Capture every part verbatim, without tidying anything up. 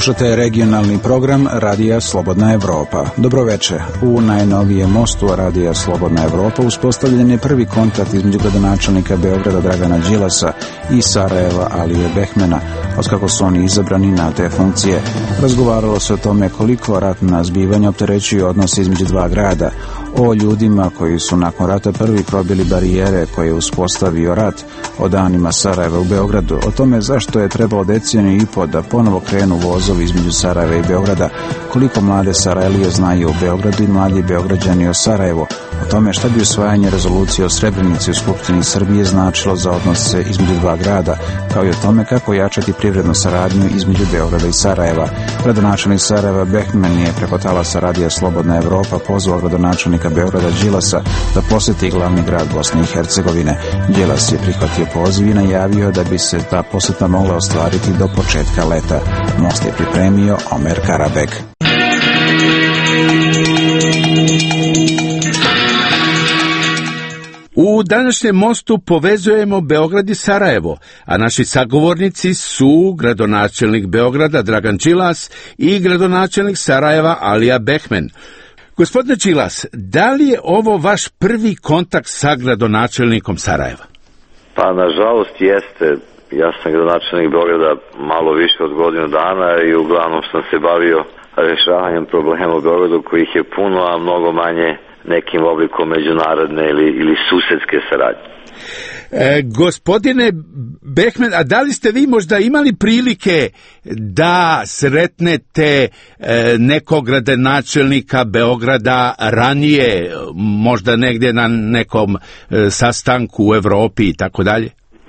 Slušate regionalni program Radija Slobodna Evropa. Dobroveče. U najnovijem mostu Radija Slobodna Evropa uspostavljen je prvi kontakt između gradonačelnika Beograda Dragana Đilasa i Sarajeva Alije Behmena. Otkako su oni izabrani na te funkcije, razgovaralo se o tome koliko ratna zbivanja opterećuju odnos između dva grada, o ljudima koji su nakon rata prvi probili barijere koje je uspostavio rat, o danima Sarajeva u Beogradu, o tome zašto je trebalo deceniju i po da ponovo krenu vozovi između Sarajeva i Beograda, koliko mlade Sarajlije znaju o Beogradu i mladi Beograđani o Sarajevu, o tome šta bi usvajanje rezolucije o Srebrenici u Skupštini Srbije značilo za odnose između dva grada, kao i o tome kako jačati privrednu saradnju između Beograda i Sarajeva. Gradonačelnik Sarajeva Behmen je preko talasa Radija Slobodna Evropa pozvao gradonačelnika Beograda Đilasa da posjeti glavni grad Bosne i Hercegovine. Đilas je prihvatio poziv i najavio da bi se ta posjeta mogla ostvariti do početka leta. Most je pripremio Omer Karabek. U današnjem mostu povezujemo Beograd i Sarajevo, a naši sagovornici su gradonačelnik Beograda Dragan Đilas i gradonačelnik Sarajeva Alija Behmen. Gospodine Đilas, da li je ovo vaš prvi kontakt sa gradonačelnikom Sarajeva? Pa, nažalost, jeste. Ja sam gradonačelnik Beograda malo više od godinu dana i uglavnom sam se bavio rešavanjem problema u Beogradu kojih je puno, a mnogo manje nekim oblikom međunarodne ili, ili susedske saradnje. E, gospodine Behmen, a da li ste vi možda imali prilike da sretnete e, nekog gradonačelnika Beograda ranije, možda negdje na nekom e, sastanku u Evropi i tako dalje?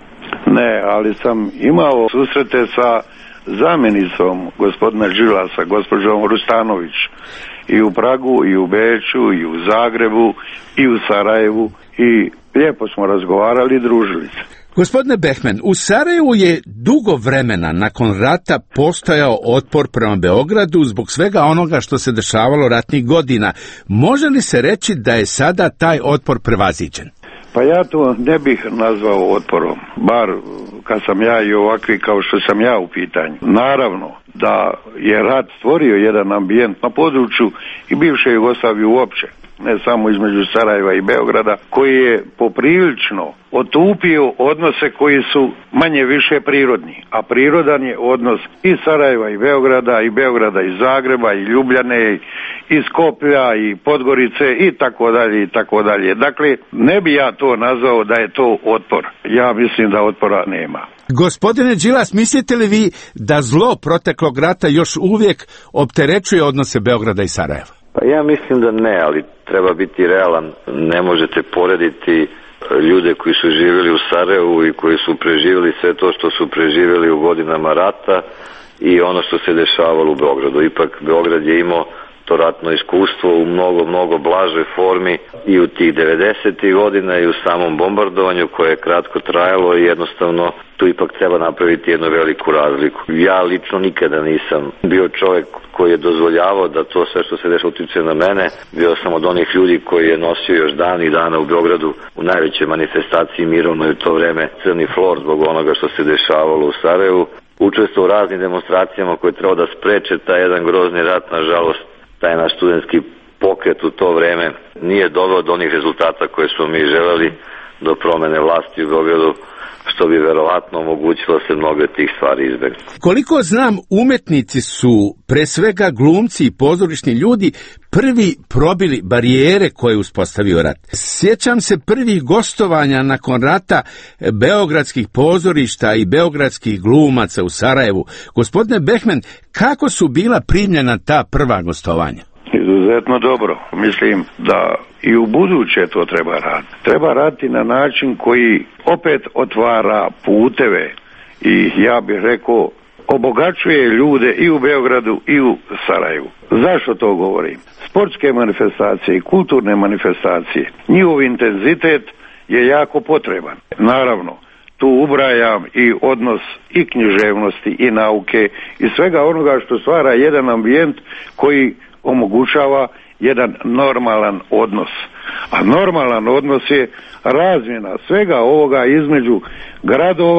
Ne, ali sam imao susrete sa zamjenicom gospodina Đilasa, gospođom Rustanović, i u Pragu, i u Beču, i u Zagrebu, i u Sarajevu, i lijepo smo razgovarali i družili se. Gospodine Behmen, u Sarajevu je dugo vremena nakon rata postojao otpor prema Beogradu zbog svega onoga što se dešavalo ratnih godina. Može li se reći da je sada taj otpor prevaziđen? Pa ja to ne bih nazvao otporom, bar kad sam ja i ovakvi kao što sam ja u pitanju. Naravno da je rat stvorio jedan ambijent na području i bivše Jugoslavije uopće, ne samo između Sarajeva i Beograda, koji je poprilično otupio odnose koji su manje više prirodni, a prirodan je odnos i Sarajeva i Beograda, i Beograda i Zagreba, i Ljubljane, i Skoplja, i Podgorice, i tako dalje, i tako dalje. Dakle, ne bi ja to nazvao da je to otpor. Ja mislim da otpora nema. Gospodine Đilas, mislite li vi da zlo proteklog rata još uvijek opterećuje odnose Beograda i Sarajeva? Pa ja mislim da ne, ali treba biti realan. Ne možete porediti ljude koji su živjeli u Sarajevu i koji su preživjeli sve to što su preživjeli u godinama rata i ono što se dešavalo u Beogradu. Ipak Beograd je imao to ratno iskustvo u mnogo, mnogo blažoj formi i u tih devedesetih godina i u samom bombardovanju koje je kratko trajalo i jednostavno tu ipak treba napraviti jednu veliku razliku. Ja lično nikada nisam bio čovjek koji je dozvoljavao da to sve što se dešava utiče na mene. Bio sam od onih ljudi koji je nosio još dan i dana u Beogradu u najvećoj manifestaciji mirovnoj u to vreme crni flor zbog onoga što se dešavalo u Sarajevu. Učestvovao u raznim demonstracijama koje treba da spreče taj jedan grozni rat. Nažalost, taj naš studentski pokret u to vreme nije doveo do onih rezultata koje smo mi želeli, do promene vlasti u Beogradu, što bi verovatno omogućilo se mnogo tih stvari izbjegnuti. Koliko znam, umetnici su, pre svega glumci i pozorišni ljudi, prvi probili barijere koje je uspostavio rat. Sjećam se prvih gostovanja nakon rata beogradskih pozorišta i beogradskih glumaca u Sarajevu. Gospodine Behmen, kako su bila primljena ta prva gostovanja? Izuzetno dobro. Mislim da i u buduće to treba raditi. Treba raditi na način koji opet otvara puteve i ja bih rekao obogaćuje ljude i u Beogradu i u Sarajevu. Zašto to govorim? Sportske manifestacije i kulturne manifestacije, njihov intenzitet je jako potreban. Naravno, tu ubrajam i odnos i književnosti i nauke i svega onoga što stvara jedan ambijent koji omogućava jedan normalan odnos. A normalan odnos je razmjena svega ovoga između gradova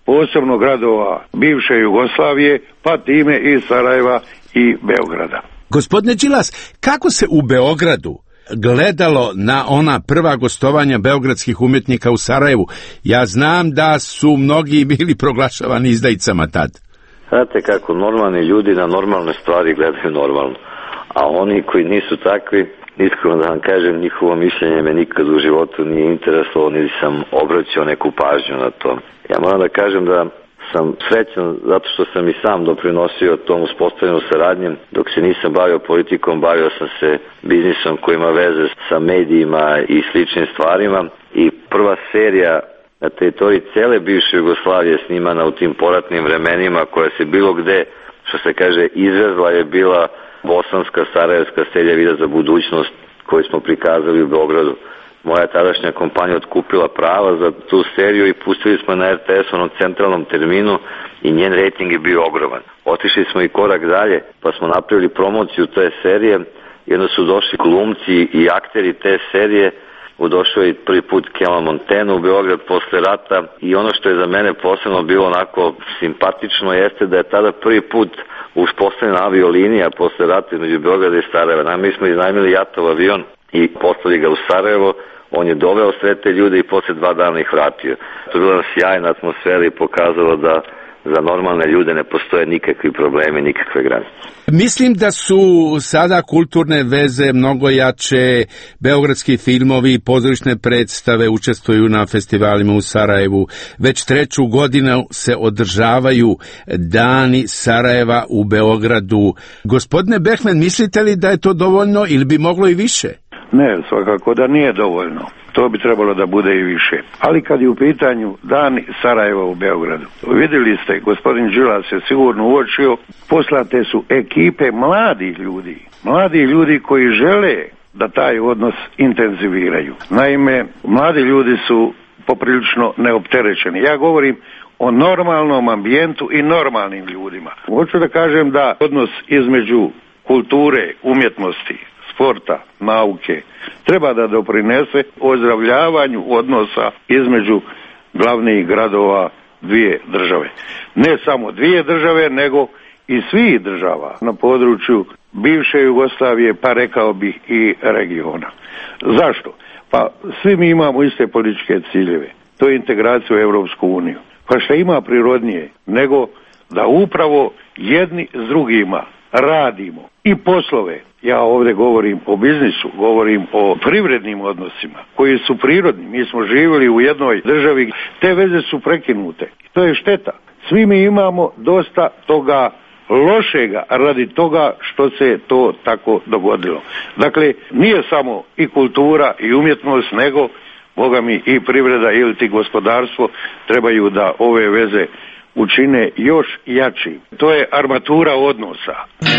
posebno gradova bivše Jugoslavije, pa time i Sarajeva i Beograda. Gospodine Đilas, kako se u Beogradu gledalo na ona prva gostovanja beogradskih umjetnika u Sarajevu? Ja znam da su mnogi bili proglašavani izdajicama tad. Znate kako, normalni ljudi na normalne stvari gledaju normalno, a oni koji nisu takvi, iskreno da vam kažem, njihovo mišljenje me nikad u životu nije interesovalo, niti sam obraćao neku pažnju na to. Ja moram da kažem da sam srećan zato što sam i sam doprinosio tom uspostavljanju saradnjem. Dok se nisam bavio politikom, bavio sam se biznisom koji ima veze sa medijima i sličnim stvarima. I prva serija na teritoriji cele bivše Jugoslavije snimana u tim poratnim vremenima, koja se bilo gde, što se kaže, izvezla, je bila bosanska sarajevska serija Vida za budućnost, koju smo prikazali u Beogradu. Moja tadašnja kompanija otkupila prava za tu seriju i pustili smo na er te es onom centralnom terminu i njen rejting je bio ogroman. Otišli smo i korak dalje, pa smo napravili promociju te serije i onda su došli glumci i akteri te serije. Došao je prvi put Kemal Monteno u Beograd posle rata i ono što je za mene posebno bilo onako simpatično jeste da je tada prvi put uspostavljena aviolinija posle rata između Beograda i Sarajeva. Mi smo iznajmili Jatov avion i poslali ga u Sarajevo, on je doveo sve te ljude i posle dva dana ih vratio. To je bila sjajna atmosfera i pokazalo da za normalne ljude ne postoje nikakvi problemi, nikakve granice. Mislim da su sada kulturne veze mnogo jače, beogradski filmovi, pozorišne predstave učestvuju na festivalima u Sarajevu. Već treću godinu se održavaju Dani Sarajeva u Beogradu. Gospodine Behmen, mislite li da je to dovoljno ili bi moglo i više? Ne, svakako da nije dovoljno. To bi trebalo da bude i više. Ali kad je u pitanju Dani Sarajeva u Beogradu, vidjeli ste, gospodin Đilas je sigurno uočio, poslate su ekipe mladih ljudi. Mladi ljudi koji žele da taj odnos intenziviraju. Naime, mladi ljudi su poprilično neopterećeni. Ja govorim o normalnom ambijentu i normalnim ljudima. Hoću da kažem da odnos između kulture, umjetnosti, sporta, nauke, treba da doprinese ozdravljavanju odnosa između glavnih gradova dvije države. Ne samo dvije države, nego i svih država na području bivše Jugoslavije, pa rekao bih i regiona. Zašto? Pa svi mi imamo iste političke ciljeve. To je integracija u Europsku uniju. Pa što ima prirodnije nego da upravo jedni s drugima radimo i poslove. Ja ovdje govorim o biznisu, govorim o privrednim odnosima koji su prirodni. Mi smo živjeli u jednoj državi, te veze su prekinute. To je šteta. Svi mi imamo dosta toga lošega radi toga što se to tako dogodilo. Dakle, nije samo i kultura i umjetnost, nego boga mi i privreda ili ti gospodarstvo trebaju da ove veze učine još jači. To je armatura odnosa.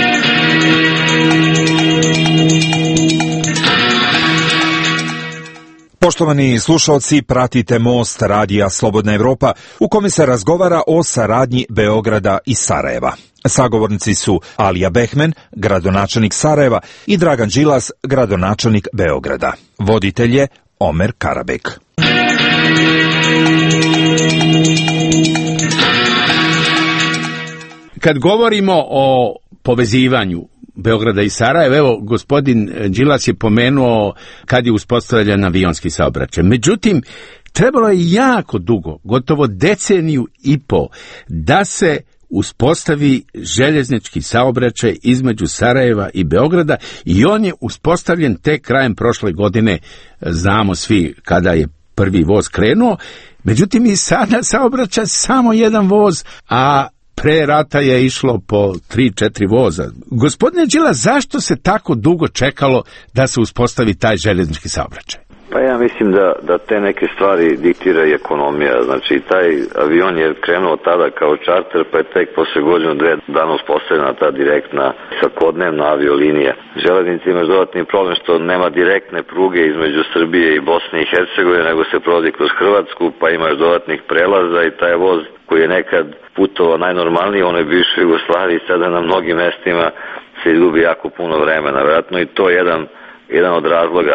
Poštovani slušalci, pratite Most radija Slobodna Evropa, u kome se razgovara o saradnji Beograda i Sarajeva. Sagovornici su Alija Behmen, gradonačelnik Sarajeva, i Dragan Đilas, gradonačelnik Beograda. Voditelj je Omer Karabek. Kad govorimo o povezivanju Beograda i Sarajeva, evo, gospodin Đilas je pomenuo kad je uspostavljen avionski saobraćaj. Međutim, trebalo je jako dugo, gotovo deceniju i po, da se uspostavi željeznički saobraćaj između Sarajeva i Beograda i on je uspostavljen tek krajem prošle godine, znamo svi kada je prvi voz krenuo. Međutim, i sada saobraća samo jedan voz, a pre rata je išlo po tri četiri voza. Gospodine Đilas, zašto se tako dugo čekalo da se uspostavi taj željeznički saobraćaj? Pa ja mislim da, da te neke stvari diktira i ekonomija. Znači, taj avion je krenuo tada kao čarter, pa je tek posle godinu dve dana uspostavljena ta direktna svakodnevna aviolinija. Železnica ima dodatni problem što nema direktne pruge između Srbije i Bosne i Hercegovine, nego se provodi kroz Hrvatsku, pa imaš dodatnih prelaza i taj voz koji je nekad putovao najnormalnije, ono je bivšoj Jugoslaviji, sada na mnogim mestima se izgubi jako puno vremena. Vjerojatno i to je jedan, jedan od razloga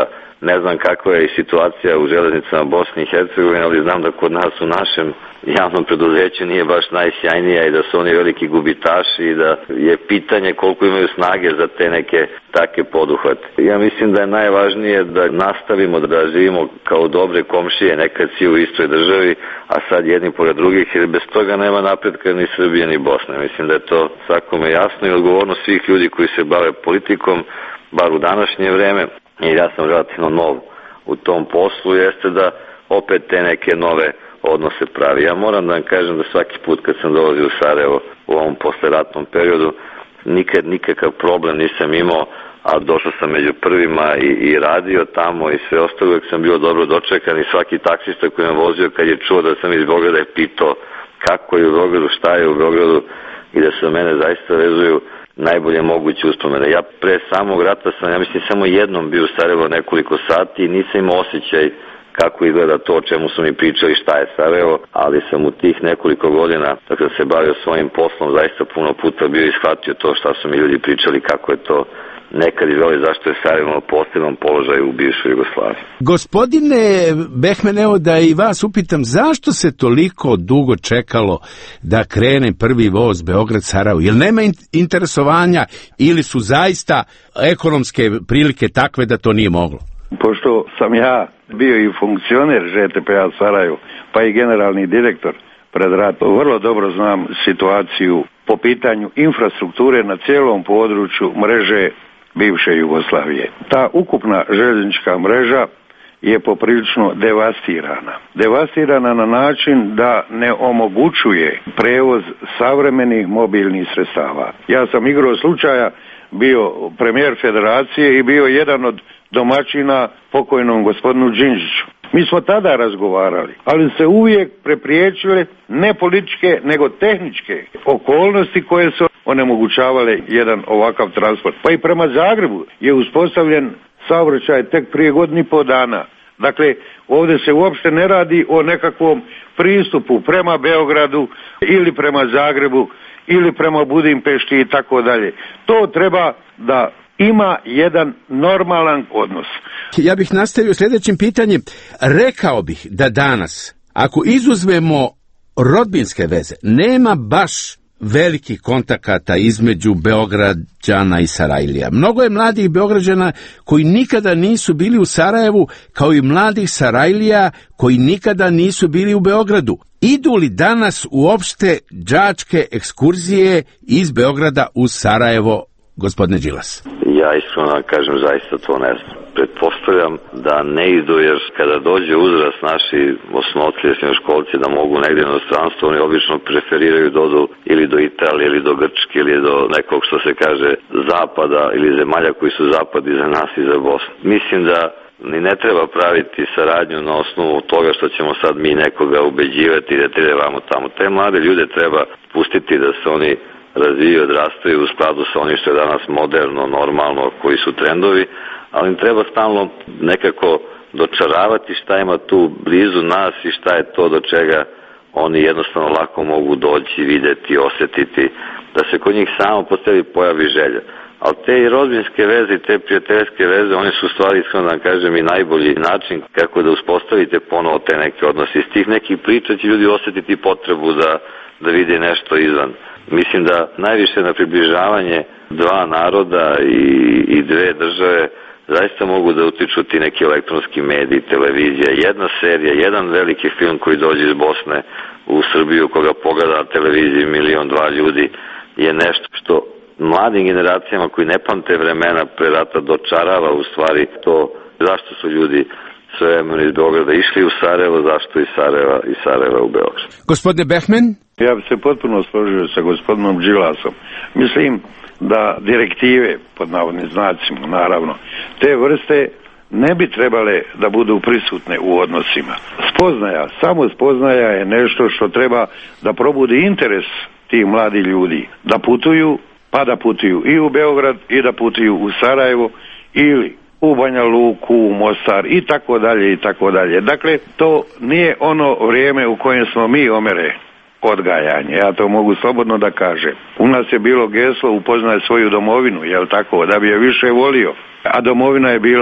Ne znam kakva je i situacija u železnicama Bosne i Hercegovine, ali znam da kod nas u našem javnom preduzeću nije baš najsjajnija i da su oni veliki gubitaši i da je pitanje koliko imaju snage za te neke take poduhvate. Ja mislim da je najvažnije da nastavimo da živimo kao dobre komšije, nekad svi u istoj državi, a sad jedni pored drugih, jer bez toga nema napretka ni Srbije ni Bosne. Mislim da je to svakome jasno i odgovornost svih ljudi koji se bave politikom, bar u današnje vreme, i ja sam relativno nov u tom poslu, jeste da opet te neke nove odnose pravi. Ja moram da vam kažem da svaki put kad sam dolazio u Sarajevo u ovom posleratnom periodu, nikad nikakav problem nisam imao, a došao sam među prvima i, i radio tamo i sve ostalo, uvijek sam bio dobro dočekan i svaki taksista koji me vozio kad je čuo da sam iz Beograda je pitao kako je u Beogradu, šta je u Beogradu i da se mene zaista vezuju najbolje moguće uspomene. Ja pre samog rata sam, ja mislim, samo jednom bio u Sarajevo nekoliko sati i nisam imao osjećaj kako izgleda to o čemu su mi pričali šta je Sarajevo, ali sam u tih nekoliko godina, dok sam se bavio svojim poslom, zaista puno puta bio ishvatio to šta su mi ljudi pričali, kako je to nekad izveli, zašto je Sarajevo na posebnom položaju u bivšoj Jugoslaviji. Gospodine Behmen, evo da i vas upitam, zašto se toliko dugo čekalo da krene prvi voz Beograd-Sarajevo? Jel nema interesovanja ili su zaista ekonomske prilike takve da to nije moglo? Pošto sam ja bio i funkcioner Ž T P-a Sarajevo, pa i generalni direktor pred ratom, vrlo dobro znam situaciju po pitanju infrastrukture na cijelom području mreže bivše Jugoslavije. Ta ukupna željeznička mreža je poprilično devastirana. Devastirana na način da ne omogućuje prevoz savremenih mobilnih sredstava. Ja sam igrao slučaja, bio premijer federacije i bio jedan od domaćina pokojnom gospodinu Đinđiću. Mi smo tada razgovarali, ali se uvijek prepriječile ne političke, nego tehničke okolnosti koje su onemogućavale jedan ovakav transport. Pa i prema Zagrebu je uspostavljen saobraćaj tek prije godinu i pol dana. Dakle, ovdje se uopšte ne radi o nekakvom pristupu prema Beogradu ili prema Zagrebu ili prema Budimpešti i tako dalje. To treba da ima jedan normalan odnos. Ja bih nastavio sljedećim pitanjem. Rekao bih da danas, ako izuzmemo rodbinske veze, nema baš velikih kontakata između Beograđana i Sarajlija. Mnogo je mladih Beograđana koji nikada nisu bili u Sarajevu, kao i mladih Sarajlija koji nikada nisu bili u Beogradu. Idu li danas uopšte đačke ekskurzije iz Beograda u Sarajevo, gospodine Đilas? Ja iskreno kažem, zaista to ne znam. Pretpostavljam da ne idu, jer kada dođe uzrast naši osnovci, srednjoškolci da mogu negdje na inostranstvo, oni obično preferiraju da odu ili do Italije, ili do Grčke, ili do nekog što se kaže zapada, ili zemalja koji su zapad i za nas i za Bosnu. Mislim da ni ne treba praviti saradnju na osnovu toga što ćemo sad mi nekoga ubeđivati da treba vamo tamo. Te mlade ljude treba pustiti da se oni razvijaju, odrastaju u skladu sa onim što je danas moderno, normalno, koji su trendovi, ali im treba stalno nekako dočaravati šta ima tu blizu nas i šta je to do čega oni jednostavno lako mogu doći, vidjeti, osjetiti, da se kod njih samo po sebi pojavi želja. Ali te i rodbinske veze i te prijateljske veze, oni su u stvari, iskreno da kažem, i najbolji način kako da uspostavite ponovo te neke odnose. Iz tih nekih priča će ljudi osjetiti potrebu da, da vide nešto izvan. Mislim da najviše na približavanje dva naroda i, i dve države zaista mogu da utiču ti neki elektronski mediji, televizija, jedna serija, jedan veliki film koji dođe iz Bosne u Srbiju, koga pogleda na televiziji milion, dva ljudi, je nešto što mladim generacijama koji ne pamte vremena pre rata dočarava u stvari to zašto su ljudi svevremeno iz Beograda išli u Sarajevo, zašto iz Sarajeva i Sarajeva u Beograd. Gospodine Behmen? Ja bih se potpuno složio sa gospodinom Đilasom. Mislim da direktive, pod navodnim znacima naravno, te vrste ne bi trebale da budu prisutne u odnosima. Spoznaja, samo spoznaja je nešto što treba da probudi interes tih mladih ljudi. Da putuju, pa da putuju i u Beograd i da putuju u Sarajevo ili u Banja Luku, u Mostar i tako dalje i tako dalje. Dakle, to nije ono vrijeme u kojem smo mi, omere, odgajanje. Ja to mogu slobodno da kažem. U nas je bilo geslo upoznaj svoju domovinu, jel tako, da bi je više volio. A domovina je bila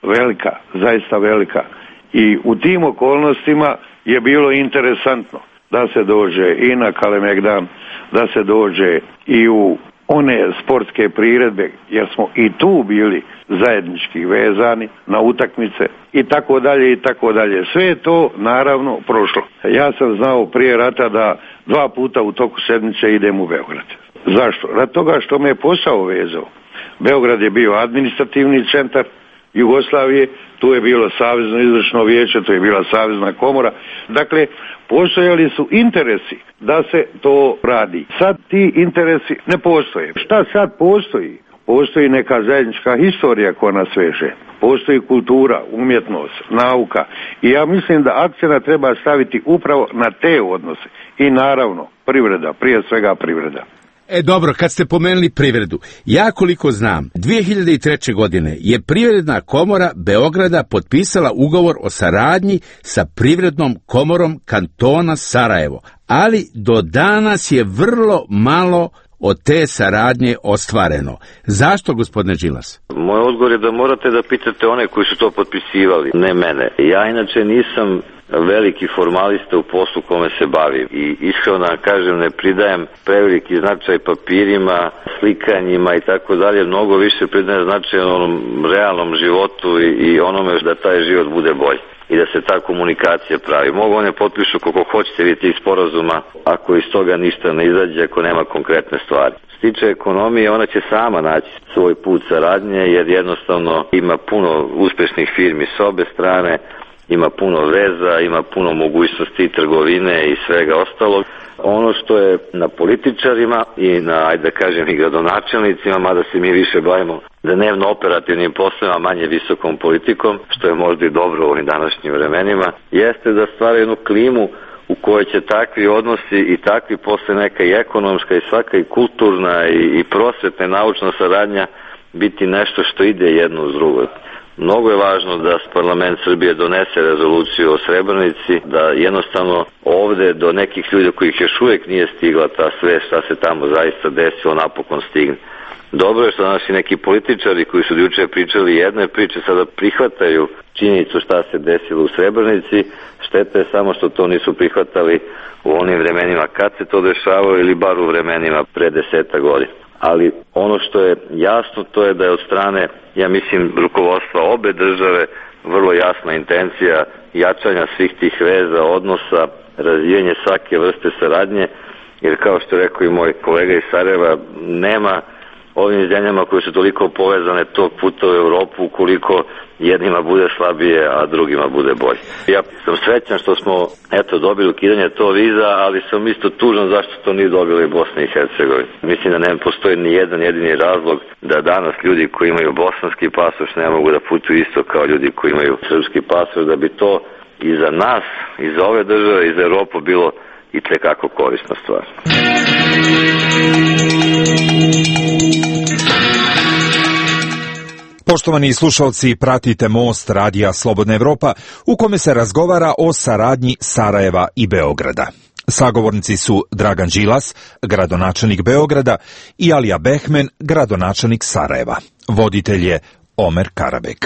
velika, zaista velika. I u tim okolnostima je bilo interesantno da se dođe i na Kalemegdan, da se dođe i u one sportske priredbe, jer smo i tu bili zajednički vezani na utakmice i tako dalje i tako dalje. Sve je to naravno prošlo. Ja sam znao prije rata da dva puta u toku sedmice idem u Beograd. Zašto? Rad toga što me je posao vezao. Beograd je bio administrativni centar Jugoslavije, tu je bilo Savezno izvršno vijeće, tu je bila Savezna komora. Dakle, postojali su interesi da se to radi. Sad ti interesi ne postoje. Šta sad postoji? Postoji neka zajednička historija koja nas veže. Postoji kultura, umjetnost, nauka. I ja mislim da akcent treba staviti upravo na te odnose. I naravno, privreda, prije svega privreda. E dobro, kad ste pomenuli privredu, ja koliko znam, dvije hiljade treće. godine je Privredna komora Beograda potpisala ugovor o saradnji sa Privrednom komorom kantona Sarajevo, ali do danas je vrlo malo od te saradnje ostvareno. Zašto, gospodine Đilas? Moj odgovor je da morate da pitate one koji su to potpisivali, ne mene. Ja inače nisam veliki formalista u poslu kome se bavim i iskreno da kažem ne pridajem preveliki značaj papirima, slikanjima i tako dalje, mnogo više pridajem značaj onom realnom životu i, i onome da taj život bude bolji i da se ta komunikacija pravi. Mogu one potpišu koliko hoćete vidjeti iz sporazuma, ako iz toga ništa ne izađe, ako nema konkretne stvari. Što se tiče ekonomije, ona će sama naći svoj put saradnje, jer jednostavno ima puno uspešnih firmi s obe strane, ima puno veza, ima puno mogućnosti trgovine i svega ostalog. Ono što je na političarima i na, ajde da kažem, i gradonačelnicima, mada se mi više bavimo dnevno operativnim poslovima, manje visokom politikom, što je možda i dobro u ovim današnjim vremenima, jeste da stvara jednu klimu u kojoj će takvi odnosi i takvi posle neka i ekonomska i svaka i kulturna i, i prosvetna i naučna saradnja biti nešto što ide jedno uz drugo. Mnogo je važno da parlament Srbije donese rezoluciju o Srebrenici, da jednostavno ovde do nekih ljudi kojih još uvijek nije stigla ta sve šta se tamo zaista desilo napokon stigne. Dobro je što naši neki političari koji su juče pričali jedne priče sada prihvataju činjenicu šta se desilo u Srebrenici. Šteta je samo što to nisu prihvatali u onim vremenima kad se to dešavalo ili bar u vremenima pre deseta godina. Ali ono što je jasno to je da je od strane, ja mislim, rukovodstva obe države vrlo jasna intencija jačanja svih tih veza, odnosa, razvijanje svake vrste saradnje, jer kao što je rekao i moj kolega iz Sarajeva, nema ovim zemljama koje su toliko povezane tog puta u Europu ukoliko jednima bude slabije, a drugima bude bolje. Ja sam srećan što smo eto dobili ukidanje to viza, ali sam isto tužan zašto to nije dobili Bosna i Hercegovina. Mislim da ne postoji ni jedan jedini razlog da danas ljudi koji imaju bosanski pasoš ne mogu da putuju isto kao ljudi koji imaju srpski pasoš, da bi to i za nas, i za ove države, i za Europu bilo i tekako korisna stvar. Poštovani slušalci, pratite Most radija Slobodna Evropa u kome se razgovara o saradnji Sarajeva i Beograda. Sagovornici su Dragan Đilas, gradonačelnik Beograda, i Alija Behmen, gradonačelnik Sarajeva. Voditelj je Omer Karabek.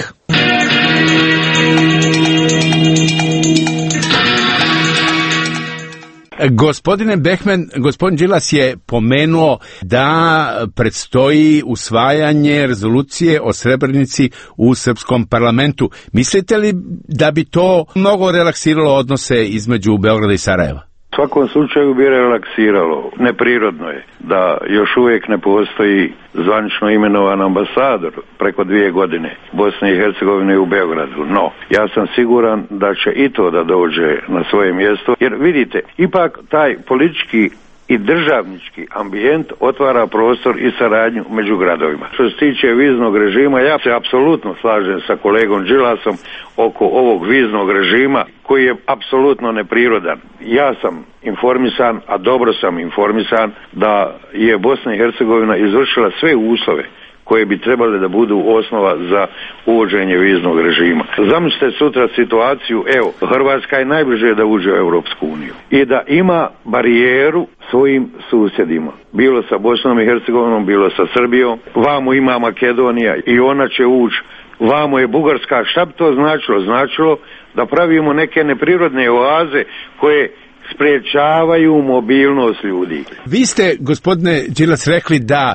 Gospodine Behmen, gospodin Đilas je pomenuo da predstoji usvajanje rezolucije o Srebrenici u srpskom parlamentu. Mislite li da bi to mnogo relaksiralo odnose između Beograda i Sarajeva? U svakom slučaju bi relaksiralo. Neprirodno je da još uvijek ne postoji zvanično imenovan ambasador preko dvije godine Bosne i Hercegovine u Beogradu. No, ja sam siguran da će i to da dođe na svoje mjesto, jer vidite, ipak taj politički i državnički ambijent otvara prostor i saradnju među gradovima. Što se tiče viznog režima, ja se apsolutno slažem sa kolegom Đilasom oko ovog viznog režima koji je apsolutno neprirodan. Ja sam informisan, a dobro sam informisan, da je Bosna i Hercegovina izvršila sve uslove koje bi trebale da budu osnova za uvođenje viznog režima. Zamislite sutra situaciju, evo, Hrvatska je najbliže da uđe u Europsku uniju i da ima barijeru svojim susjedima. Bilo sa Bosnom i Hercegovinom, bilo sa Srbijom. Vamo ima Makedonija i ona će ući vamo je Bugarska. Šta bi to značilo? Značilo da pravimo neke neprirodne oaze koje sprječavaju mobilnost ljudi. Vi ste, gospodine Đilas, rekli da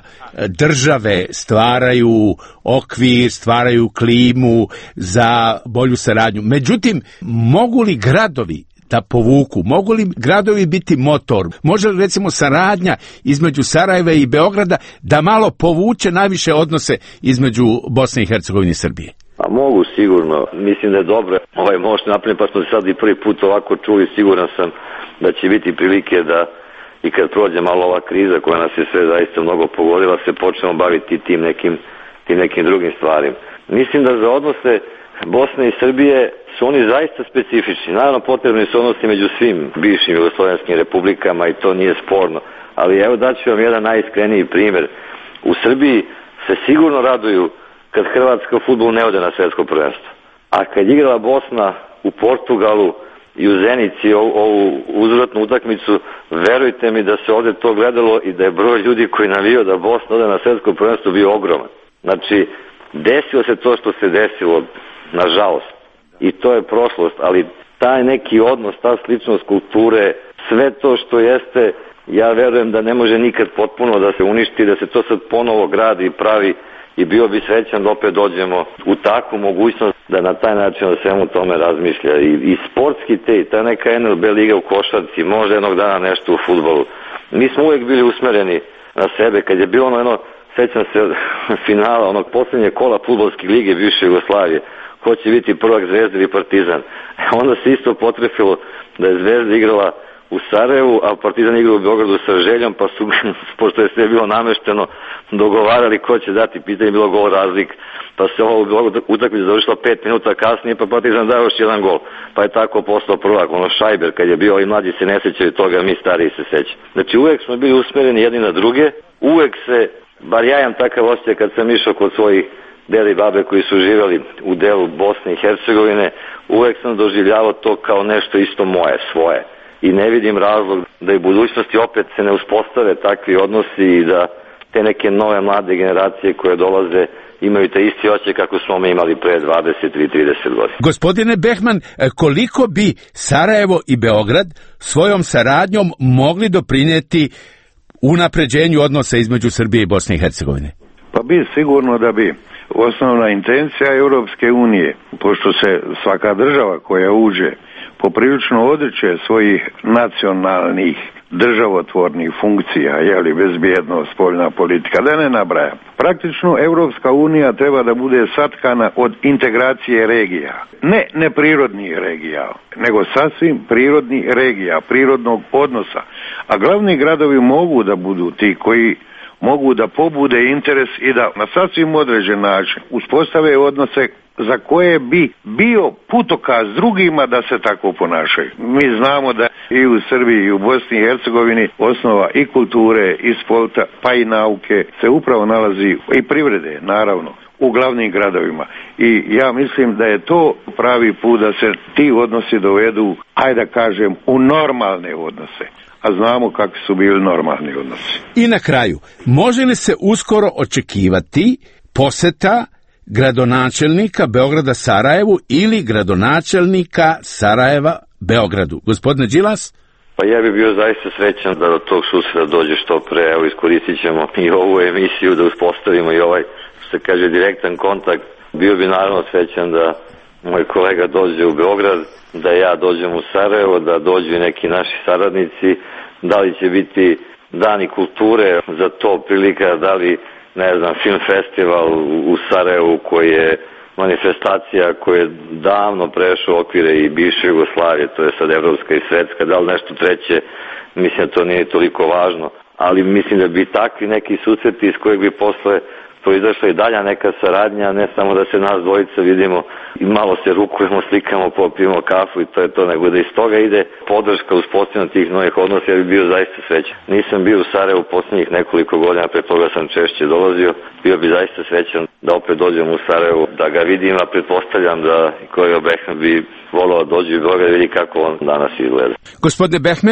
države stvaraju okvir, stvaraju klimu za bolju saradnju. Međutim, mogu li gradovi da povuku? Mogu li gradovi biti motor? Može li recimo saradnja između Sarajeva i Beograda da malo povuče najviše odnose između Bosne i Hercegovine i Srbije? A mogu sigurno. Mislim da je dobro ovaj most napravljen, pa smo se sad i prvi put ovako čuli. Siguran sam da će biti prilike da i kad prođe malo ova kriza koja nas je sve zaista mnogo pogodila, se počnemo baviti tim nekim, tim nekim drugim stvarima. Mislim da za odnose Bosne i Srbije su oni zaista specifični. Naravno, potrebni su odnosi među svim bivšim jugoslovenskim republikama i to nije sporno. Ali evo daću vam jedan najiskreniji primjer. U Srbiji se sigurno raduju kad Hrvatska u fudbalu ne ode na svetsko prvenstvo. A kad igrala Bosna u Portugalu i u Zenici ovu, ovu uzvratnu utakmicu, verujte mi da se ovdje to gledalo i da je broj ljudi koji navio da Bosna ode na svetsko prvenstvo bio ogroman. Znači, desilo se to što se desilo, nažalost. I to je prošlost, ali taj neki odnos, ta sličnost kulture, sve to što jeste, ja verujem da ne može nikad potpuno da se uništi, da se to sad ponovo gradi i pravi i bio bi srećan da opet dođemo u takvu mogućnost da na taj način o svemu tome razmišlja. I, i sportski te, ta neka N L B liga u košarci, možda jednog dana nešto u fudbalu. Mi smo uvijek bili usmereni na sebe, kad je bilo ono jedno, sećam se finala, onog posljednje kola fudbalske lige bivše Jugoslavije, ko će biti prvak Zvezda ili Partizan. Onda se isto potrefilo da je Zvezda igrala u Sarajevu, a Partizan igrao u Beogradu sa Željom, pa su, pošto je sve bilo namešteno, dogovarali ko će dati, pitanje je bilo gol razlik, pa se ovo utakmica završila pet minuta kasnije, pa Partizan dao još jedan gol, pa je tako postao prvak, ono Šajber, kad je bio, i mlađi se ne sećaju toga, mi stariji se sećaju. Znači uvek smo bili usmereni jedni na druge, uvek se, bar ja imam takav osjećaj kad sam išao kod svojih dede i babe koji su živjeli u delu Bosne i Hercegovine, uvek sam doživljavao to kao nešto isto moje, svoje. I ne vidim razlog da i u budućnosti opet se ne uspostave takvi odnosi i da te neke nove mlade generacije koje dolaze imaju te isti osjećaj kako smo mi imali pre dvadeset ili trideset godina. Gospodine Behman, koliko bi Sarajevo i Beograd svojom saradnjom mogli doprinijeti unapređenju odnosa između Srbije i Bosne i Hercegovine? Pa bi sigurno da bi. Osnovna intencija Europske unije, pošto se svaka država koja uđe poprilično odriče svojih nacionalnih državotvornih funkcija, jeli, bezbjednost, spoljna politika, da ne nabrajam. Praktično Europska unija treba da bude satkana od integracije regija. Ne neprirodnih regija, nego sasvim prirodnih regija, prirodnog odnosa. A glavni gradovi mogu da budu ti koji mogu da pobude interes i da na sasvim određen način uspostave odnose za koje bi bio putokaz drugima da se tako ponašaju. Mi znamo da i u Srbiji i u Bosni i Hercegovini osnova i kulture i sporta pa i nauke se upravo nalazi, i privrede naravno, u glavnim gradovima. I ja mislim da je to pravi put da se ti odnosi dovedu, ajde da kažem, u normalne odnose. A znamo kakvi su bili normalni odnosi. I na kraju, može li se uskoro očekivati poseta gradonačelnika Beograda Sarajevu ili gradonačelnika Sarajeva Beogradu? Gospodine Đilas? Pa ja bih bio zaista srećan da do tog susreta dođe što pre. Evo, iskoristit ćemo i ovu emisiju da uspostavimo i ovaj, što se kaže, direktan kontakt. Bio bi naravno srećan da moj kolega dođe u Beograd, da ja dođem u Sarajevo, da dođu i neki naši saradnici, da li će biti dani kulture za to prilika, da li, ne znam, film festival u Sarajevu koji je manifestacija koja je davno prešao okvire i bivše Jugoslavije, to je sad evropska i svetska, da li nešto treće, mislim da to nije toliko važno, ali mislim da bi takvi neki susreti iz kojeg bi posle proizašla i dalja neka saradnja, ne samo da se nas dvojica vidimo i malo se rukujemo, slikamo, popijemo kafu i to je to, nego da iz toga ide podrška uspostavljanja tih novih odnosa. Ja bih bio zaista srećan. Nisam bio u Sarajevu posljednjih nekoliko godina, pre toga sam češće dolazio. Bio bi zaista srećan da opet dođem u Sarajevu, da ga vidim, a pretpostavljam da kolega Behman bi volao dođe u Beograd i vidi kako on danas izgleda. Gospodine Behman?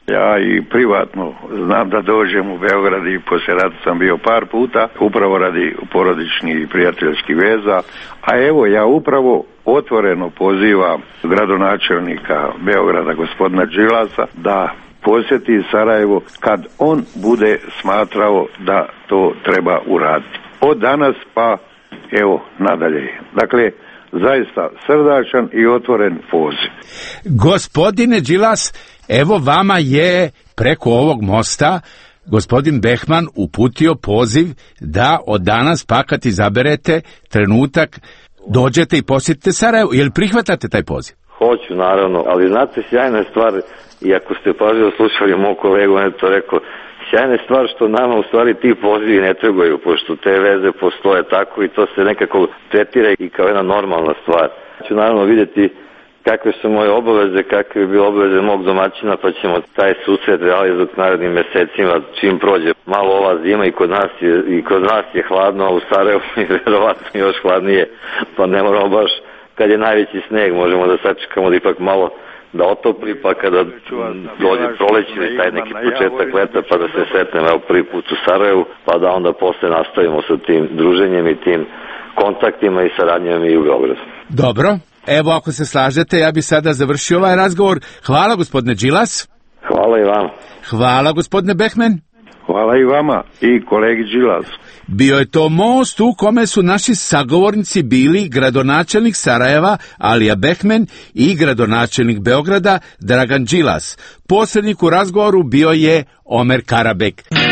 Ja i privatno znam da dođem u Beograd i poslije rata sam bio par puta, upravo radi porodičnih i prijateljskih veza, a evo ja upravo otvoreno pozivam gradonačelnika Beograda gospodina Đilasa da posjeti Sarajevo kad on bude smatrao da to treba uraditi. Od danas pa evo nadalje. Dakle, zaista srdačan i otvoren poziv. Gospodine Đilas, evo vama je preko ovog mosta gospodin Behman uputio poziv da od danas pa kad izaberete trenutak dođete i posjetite Sarajevo. Jel prihvatate taj poziv? Hoću, naravno, ali znate, sjajna je stvar, i ako ste pažljivo slušali mog kolegu, on je to rekao, sjajna je stvar što nama u stvari ti pozivi ne trebaju, pošto te veze postoje tako i to se nekako tretira i kao jedna normalna stvar. Ću naravno vidjeti kakve su moje obaveze, kakve bi bile obaveze mog domaćina, pa ćemo taj susret realizovati narednim mesecima čim prođe malo ova zima i kod nas je, i kod nas je hladno, a u Sarajevu je verovatno još hladnije, pa ne moramo baš kad je najveći sneg, možemo da sačekamo da ipak malo da otopli, pa kada dođe proleće ili taj neki početak leta, pa da se sretnemo evo prvi put u Sarajevu, pa da onda posle nastavimo sa tim druženjem i tim kontaktima i saradnjama i u Beogradu. Dobro, evo ako se slažete, ja bi sada završio ovaj razgovor. Hvala gospodine Đilas. Hvala i vama. Hvala gospodine Behman. Hvala i vama i kolegi Đilasu. Bio je to most u kome su naši sagovornici bili gradonačelnik Sarajeva Alija Behman i gradonačelnik Beograda Dragan Đilas. Posrednik u razgovoru bio je Omer Karabek.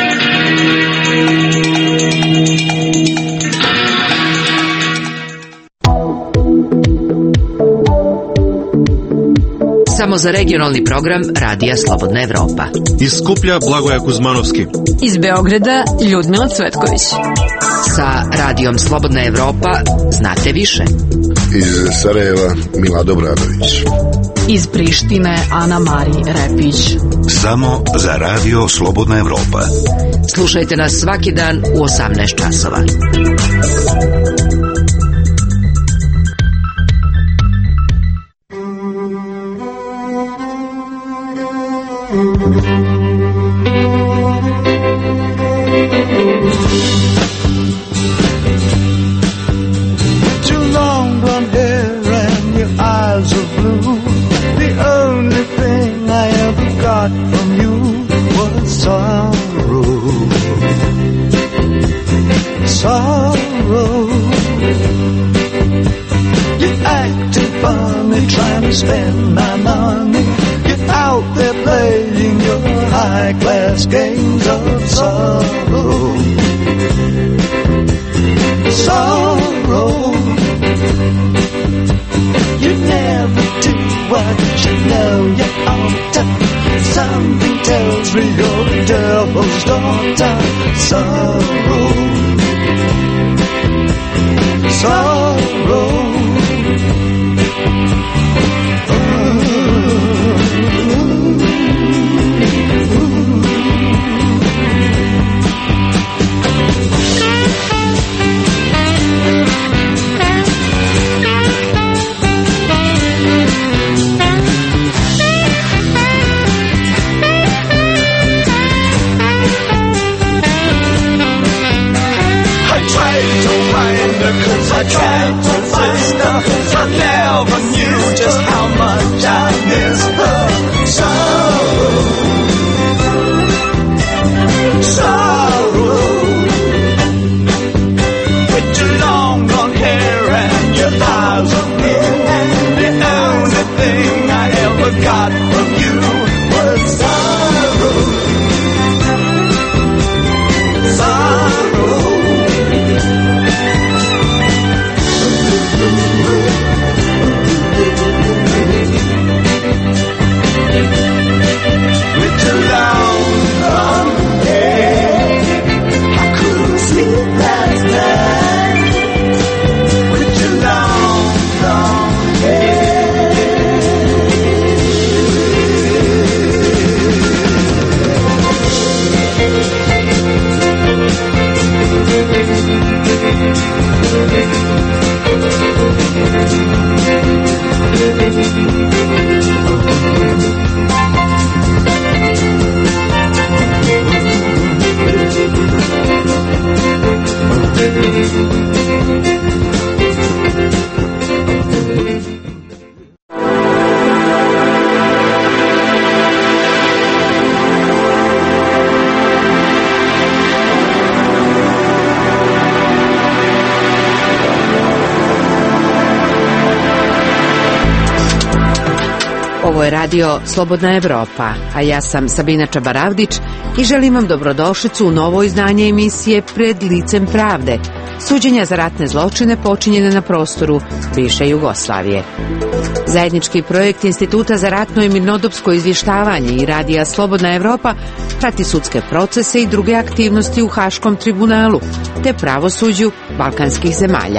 Samo za regionalni program Radija Slobodna Evropa. Iz Skuplja Blagoja Kuzmanovski. Iz Beograda Ljudmila Cvetković. Sa Radijom Slobodna Evropa znate više. Iz Sarajeva Milado Bradović. Iz Prištine Ana Mari Repić. Samo za Radio Slobodna Evropa. Slušajte nas svaki dan u osamnaest časova. Too long blonde hair and your eyes are blue. The only thing I ever got from you was sorrow. Sorrow. You're acting funny, trying to spend my money. You're out there playing your high-class games of sorrow. Sorrow. You never do what you know you ought to. Something tells me you're the devil's daughter. Sorrow. Sorrow. I tried to find her, I never knew just how much I miss her. Sorrow, sorrow. With your long blonde hair and your eyes are blue, and the only thing I ever got from you was sorrow, sorrow. With your long, long hair, I couldn't sleep last night. With your long, long Ovo je radio Slobodna Evropa, a ja sam Sabina Čabaravdić i želim vam dobrodošlicu u novo izdanje emisije Pred licem pravde, suđenja za ratne zločine počinjene na prostoru bivše Jugoslavije. Zajednički projekt Instituta za ratno i mirnodopsko izvještavanje i radija Slobodna Evropa prati sudske procese i druge aktivnosti u Haškom tribunalu te pravosuđu balkanskih zemalja.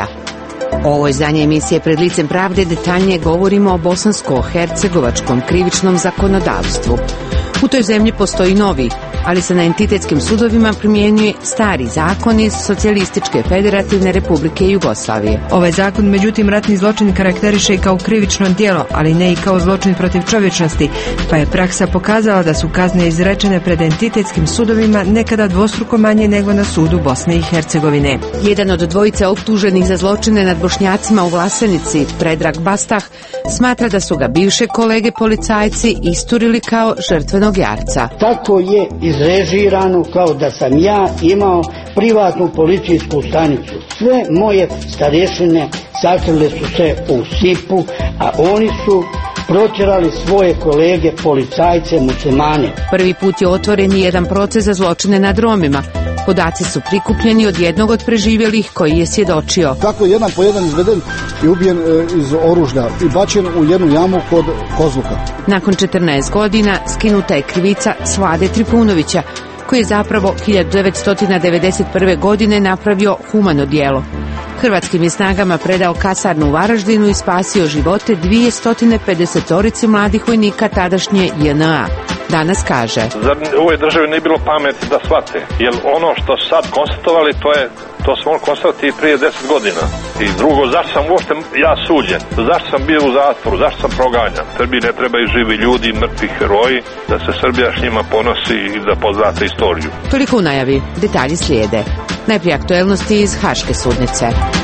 Ovo izdanje emisije Pred licem pravde detaljnije govorimo o bosansko-hercegovačkom krivičnom zakonodavstvu. U toj zemlji postoji novi, ali se na entitetskim sudovima primjenjuje stari zakon iz Socijalističke federativne republike Jugoslavije. Ovaj zakon, međutim, ratni zločin karakteriše i kao krivično djelo, ali ne i kao zločin protiv čovječnosti, pa je praksa pokazala da su kazne izrečene pred entitetskim sudovima nekada dvostruko manje nego na sudu Bosne i Hercegovine. Jedan od dvojice optuženih za zločine nad Bošnjacima u Vlasenici, Predrag Bastah, smatra da su ga bivše kolege policajci isturili kao žrtvenog jarca. Tako je izrežirano kao da sam ja imao privatnu policijsku stanicu. Sve moje starešine sakrile su se u sipu, a oni su protjerali svoje kolege policajce muslimane. Prvi put je otvoren i jedan proces za zločine nad Romima. Podaci su prikupljeni od jednog od preživjelih koji je svjedočio. Kako je jedan po jedan izveden i ubijen e, iz oružja i bačen u jednu jamu kod Kozluka. Nakon četrnaest godina skinuta je krivica s Vlade Trifunovića, koji je zapravo hiljadu devetsto devedeset prve. godine napravio humano djelo. Hrvatskim je snagama predao kasarnu u Varaždinu i spasio živote dvjesto pedeset mladih vojnika tadašnje J N A. Danas kaže: Zar u ovoj državi nije bilo pameti da shvate? Jer ono što sad konstatovali, to je to smo mogli konstatovati prije deset godina. I drugo, zašto sam uopšte ja suđen? Zašto sam bio u zatvoru? Zašto sam proganjan? Srbiji ne trebaju živi ljudi, mrtvi heroji, da se Srbija s njima ponosi i da poznate istoriju. Toliko u najavi, detalji slijede. Najprije aktuelnosti iz Haške sudnice.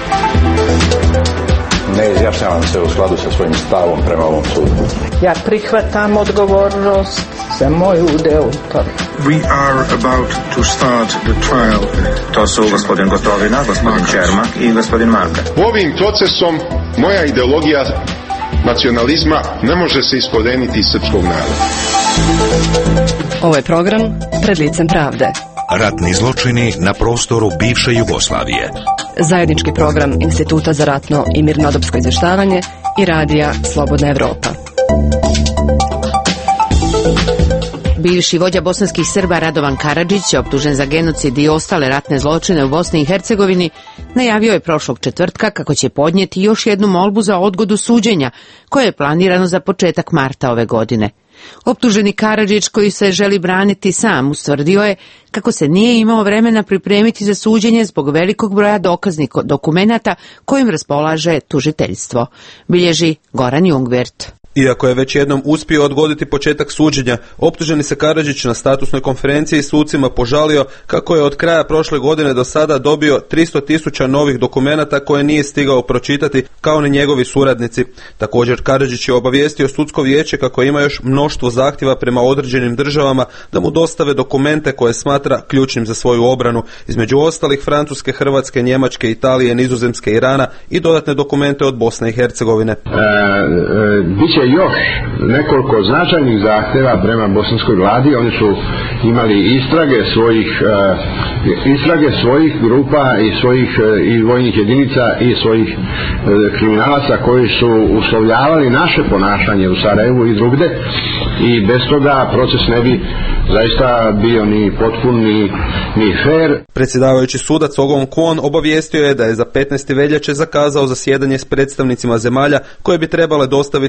Ne izjašnjavam se u skladu sa svojim stavom prema ovom sudu. Ja prihvatam odgovornost za moj udeo. We are about to start the trial. To su gospodin Gotovina, gospodin Čermak i gospodin Marka. Ovim procesom moja ideologija nacionalizma ne može se iskoreniti iz srpskog naroda. Ovo je program Pred licem pravde. Ratni zločini na prostoru bivše Jugoslavije. Zajednički program Instituta za ratno i mirnodopsko izvještavanje i radija Slobodna Evropa. Bivši vođa bosanskih Srba Radovan Karadžić, optužen za genocid i ostale ratne zločine u Bosni i Hercegovini, najavio je prošlog četvrtka kako će podnijeti još jednu molbu za odgodu suđenja, koje je planirano za početak marta ove godine. Optuženi Karadžić, koji se želi braniti sam, ustvrdio je kako se nije imao vremena pripremiti za suđenje zbog velikog broja dokaznih dokumenata kojim raspolaže tužiteljstvo, bilježi Goran Jungwirth. Iako je već jednom uspio odgoditi početak suđenja, optuženi se Karadžić na statusnoj konferenciji sucima požalio kako je od kraja prošle godine do sada dobio tristo tisuća novih dokumenata koje nije stigao pročitati, kao ni njegovi suradnici. Također Karadžić je obavijestio sudsko vijeće kako ima još mnoštvo zahtjeva prema određenim državama da mu dostave dokumente koje smatra ključnim za svoju obranu, između ostalih Francuske, Hrvatske, Njemačke, Italije, Nizozemske, Irana i dodatne dokumente od Bosne i Hercegovine. E, e, biće još nekoliko značajnih zahtjeva prema bosanskoj vladi. Oni su imali istrage svojih uh, istrage svojih grupa i svojih uh, i vojnih jedinica i svojih uh, kriminalaca koji su uslovljavali naše ponašanje u Sarajevu i drugde, i bez toga proces ne bi zaista bio ni potpun ni, ni fair. Predsjedavajući sudac Ogon Kwon obavijestio je da je za petnaestog veljače zakazao zasjedanje s predstavnicima zemalja koje bi trebale dostaviti dodatne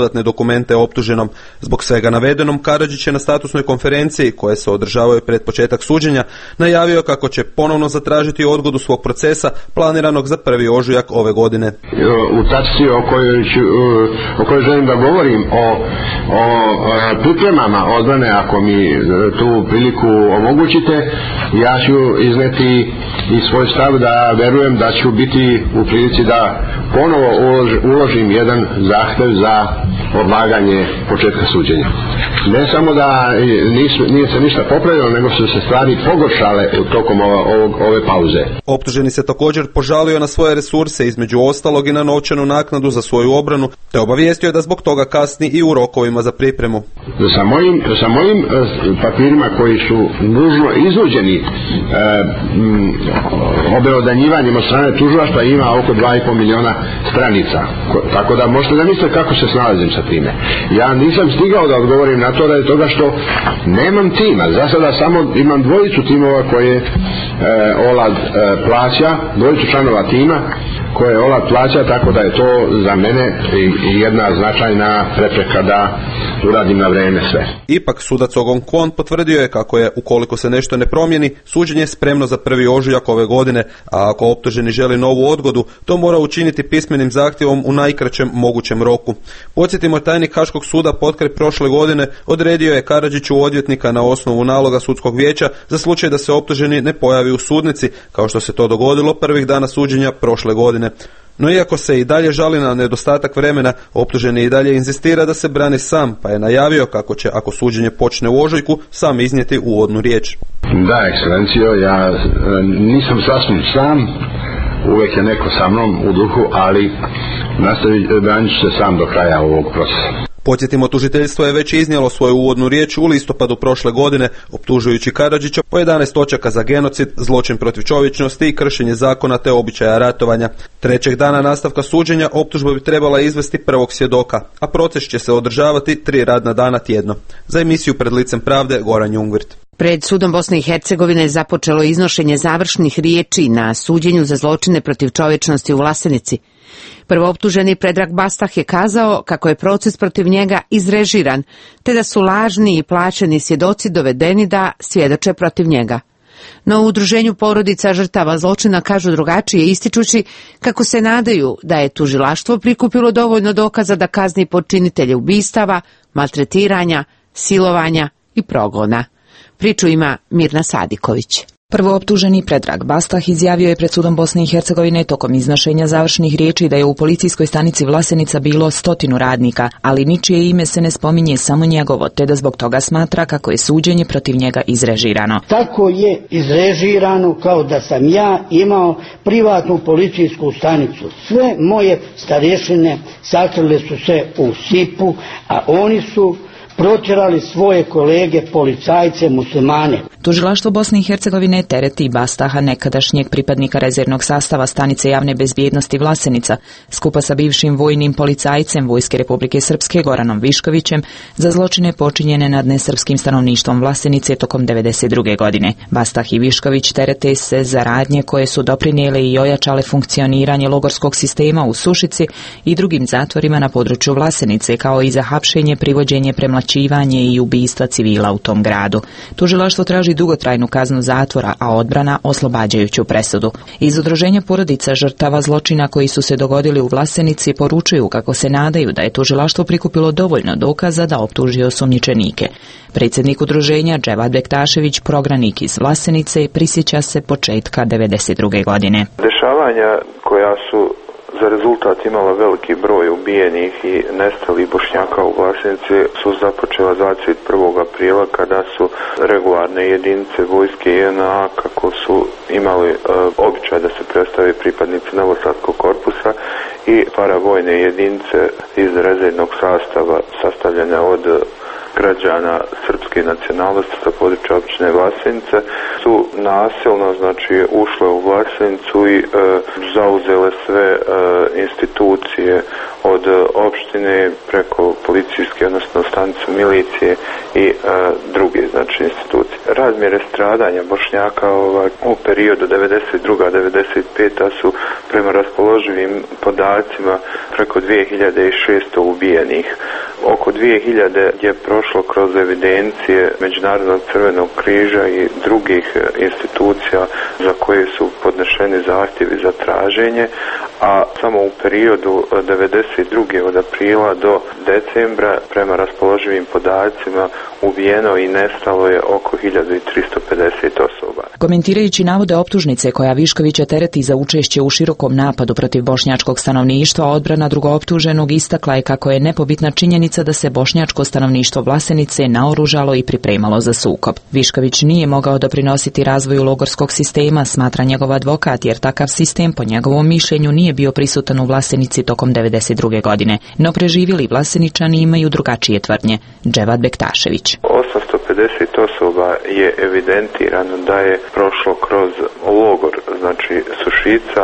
dodatne dokumente optuženom. Zbog svega navedenom, Karadžić je na statusnoj konferenciji, koje se održavaju pred početak suđenja, najavio kako će ponovno zatražiti odgodu svog procesa planiranog za prvi ožujak ove godine. U tačci o kojoj, ću, o kojoj želim da govorim, o, o pripremama odbrane, ako mi tu priliku omogućite, ja ću izneti i svoj stav da verujem da ću biti u prilici da ponovo ulož, uložim jedan zahtev za odlaganje početka suđenja. Ne samo da nisu, nije se ništa popravilo, nego su se stvari pogoršale tokom ovog, ove pauze. Optuženi se također požalio na svoje resurse, između ostalog i na novčanu naknadu za svoju obranu, te obavijestio da zbog toga kasni i u rokovima za pripremu. Sa mojim, sa mojim papirima koji su nužno iznuđeni e, obelodanjivanjem od strane tužilaštva ima oko dva i pol miliona stranica. Tako da možete da mislite kako se snalazim sa time. Ja nisam stigao da odgovorim na to da je toga što nemam tima. Za sada samo imam dvojicu timova koje e, OLAD e, plaća, dvojicu članova tima koje OLAD plaća, tako da je to za mene jedna značajna prepreka da uradim na vreme sve. Ipak sudac Ogon Kwon potvrdio je kako je, ukoliko se nešto ne promijeni, suđenje spremno za prvi ožujak ove godine, a ako optuženi želi novu odgodu, to mora učiniti pismenim zahtjevom u najkraćem mogućem roku. Podsjetimo, tajnik Haškog suda potkraj prošle godine odredio je Karadžiću odvjetnika na osnovu naloga sudskog vijeća za slučaj da se optuženi ne pojavi u sudnici, kao što se to dogodilo prvih dana suđenja prošle godine. No iako se i dalje žali na nedostatak vremena, optuženi i dalje inzistira da se brani sam, pa je najavio kako će, ako suđenje počne u ožujku, sam iznijeti uvodnu riječ. Da, ekscelencijo, ja nisam sasvim sam, uvijek je neko sa mnom u duhu, ali nastavit branit ću se sam do kraja ovog procesa. Podsjetimo, tužiteljstvo je već iznijelo svoju uvodnu riječ u listopadu prošle godine, optužujući Karadžića po jedanaest točaka za genocid, zločin protiv čovječnosti i kršenje zakona te običaja ratovanja. Trećeg dana nastavka suđenja optužba bi trebala izvesti prvog svjedoka, a proces će se održavati tri radna dana tjedno. Za emisiju Pred licem pravde, Goran Jungvirt. Pred sudom Bosne i Hercegovine je započelo iznošenje završnih riječi na suđenju za zločine protiv čovječnosti u Vlasenici. Prvooptuženi Predrag Bastah je kazao kako je proces protiv njega izrežiran, te da su lažni i plaćeni svjedoci dovedeni da svjedoče protiv njega. No u udruženju porodica žrtava zločina kažu drugačije, ističući kako se nadaju da je tužilaštvo prikupilo dovoljno dokaza da kazni počinitelje ubistava, maltretiranja, silovanja i progona. Priču ima Mirna Sadiković. Prvooptuženi Predrag Bastah izjavio je pred sudom Bosne i Hercegovine tokom iznošenja završnih riječi da je u policijskoj stanici Vlasenica bilo stotinu radnika, ali ničije ime se ne spominje, samo njegovo, te da zbog toga smatra kako je suđenje protiv njega izrežirano. Tako je izrežirano kao da sam ja imao privatnu policijsku stanicu. Sve moje starješine sakrile su se u Sipu, a oni su protjerali svoje kolege policajce muslimane. Tužilaštvo Bosne i Hercegovine tereti Bastaha, nekadašnjeg pripadnika rezervnog sastava stanice javne bezbjednosti Vlasenica, skupa sa bivšim vojnim policajcem Vojske Republike Srpske Goranom Viškovićem, za zločine počinjene nad nesrpskim stanovništvom Vlasenice tokom devedeset druge godine. Bastah i Višković terete se za radnje koje su doprinijele i ojačale funkcioniranje logorskog sistema u Sušici i drugim zatvorima na području Vlasenice, kao i za hapšenje, privođenje, premlaćivanje i ubistva civila u tom gradu. Tužilaštvo traži dugotrajnu kaznu zatvora, a odbrana oslobađajuću presudu. Iz udruženja porodica žrtava zločina koji su se dogodili u Vlasenici poručuju kako se nadaju da je tužilaštvo prikupilo dovoljno dokaza da optuži osumnjičenike. Predsjednik udruženja Dževad Bektašević, progranik iz Vlasenice, prisjeća se početka devedeset druge godine. Dešavanja koja su za rezultat imala veliki broj ubijenih i nestalih Bošnjaka u Vlasenici su započela dvadeset prvog aprila kada su regularne jedinice vojske J N A, kako su imali e, običaj da se predstave pripadnici Novosadskog korpusa, i paravojne jedinice iz rezervnog sastava sastavljene od građana srpske nacionalnosti sa područja općine Vlasenica su nasilno znači ušle u Vlasenicu i e, zauzele sve e, institucije od opštine preko policijske, odnosno stanicu milicije i e, druge znači institucije. Razmjere stradanja Bošnjaka ovaj, u periodu devedeset druga do devedeset peta su prema raspoloživim podacima preko dvije hiljade šesto ubijenih. Oko dvije hiljade je prošlo kroz evidencije Međunarodnog crvenog križa i drugih institucija za koje su podnešeni zahtjevi za traženje, a samo u periodu devedeset druge od aprila do decembra prema raspoloživim podacima ubijeno i nestalo je oko hiljadu tristo pedeset osoba. Komentirajući navode optužnice koja Viškovića tereti za učešće u širokom napadu protiv bošnjačkog stanovništva, odbrana drugooptuženog istakla je kako je nepobitna činjenica da se bošnjačko stanovništvo Vlasenice naoružalo i pripremalo za sukob. Višković nije mogao doprinositi razvoju logorskog sistema, smatra njegov advokat, jer takav sistem po njegovom mišljenju nije bio prisutan u Vlasenici tokom devedeset druge godine. No preživjeli Vlaseničani imaju drugačije tvrdnje. Dževad Bektašević. osamsto pedeset osoba je evidentirano da je prošlo kroz logor, znači Sušica,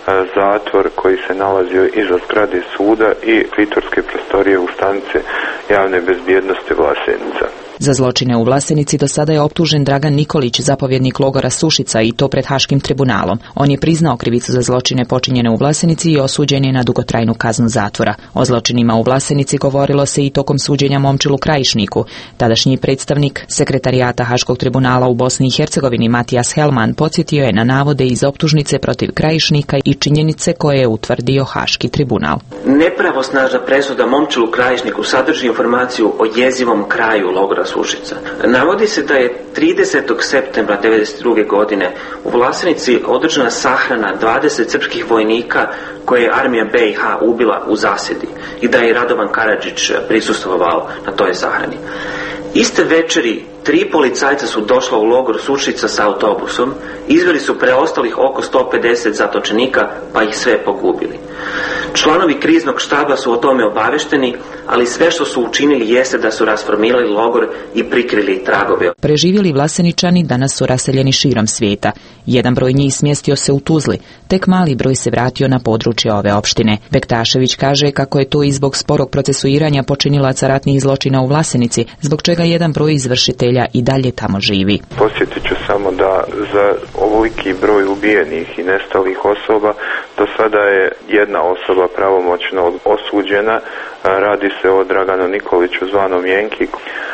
zatvor koji se nalazio iza zgrade suda i pritvorske prostorije u stanici javne bezbjednosti Vlasenica. Za zločine u Vlasenici do sada je optužen Dragan Nikolić, zapovjednik logora Sušica, i to pred Haškim tribunalom. On je priznao krivicu za zločine počinjene u Vlasenici i osuđen je na dugotrajnu kaznu zatvora. O zločinima u Vlasenici govorilo se i tokom suđenja Momčilu Krajišniku. Tadašnji predstavnik sekretarijata Haškog tribunala u Bosni i Hercegovini Matijas Helman podsjetio je na navode iz optužnice protiv Krajišnika i činjenice koje je utvrdio Haški tribunal. Nepravosnažna presuda Momčilu Krajišniku sadrži informaciju o jezivom kraju logora Sušica. Navodi se da je tridesetog septembra devedeset druge godine u Vlasenici održana sahrana dvadeset srpskih vojnika koje je armija B i H ubila u zasjedi i da je Radovan Karadžić prisustvovao na toj sahrani. Iste večeri tri policajca su došla u logor Sušica sa autobusom, izveli su preostalih oko sto pedeset zatočenika pa ih sve pogubili. Članovi kriznog štaba su o tome obavešteni, ali sve što su učinili jeste da su rasformirali logor i prikrili tragove. Preživjeli Vlaseničani danas su raseljeni širom svijeta. Jedan broj njih smjestio se u Tuzli, tek mali broj se vratio na područje ove opštine. Bektašević kaže kako je to i zbog sporog procesuiranja počinilaca ratnih zločina u Vlasenici, zbog čega jedan broj izvršitelja i dalje tamo živi. Posjetit ću samo da za ovoliki broj ubijenih i nestalih osoba do sada je jedna osoba pravomoćno osuđena. Radi se o Draganu Nikoliću zvanom Jenki,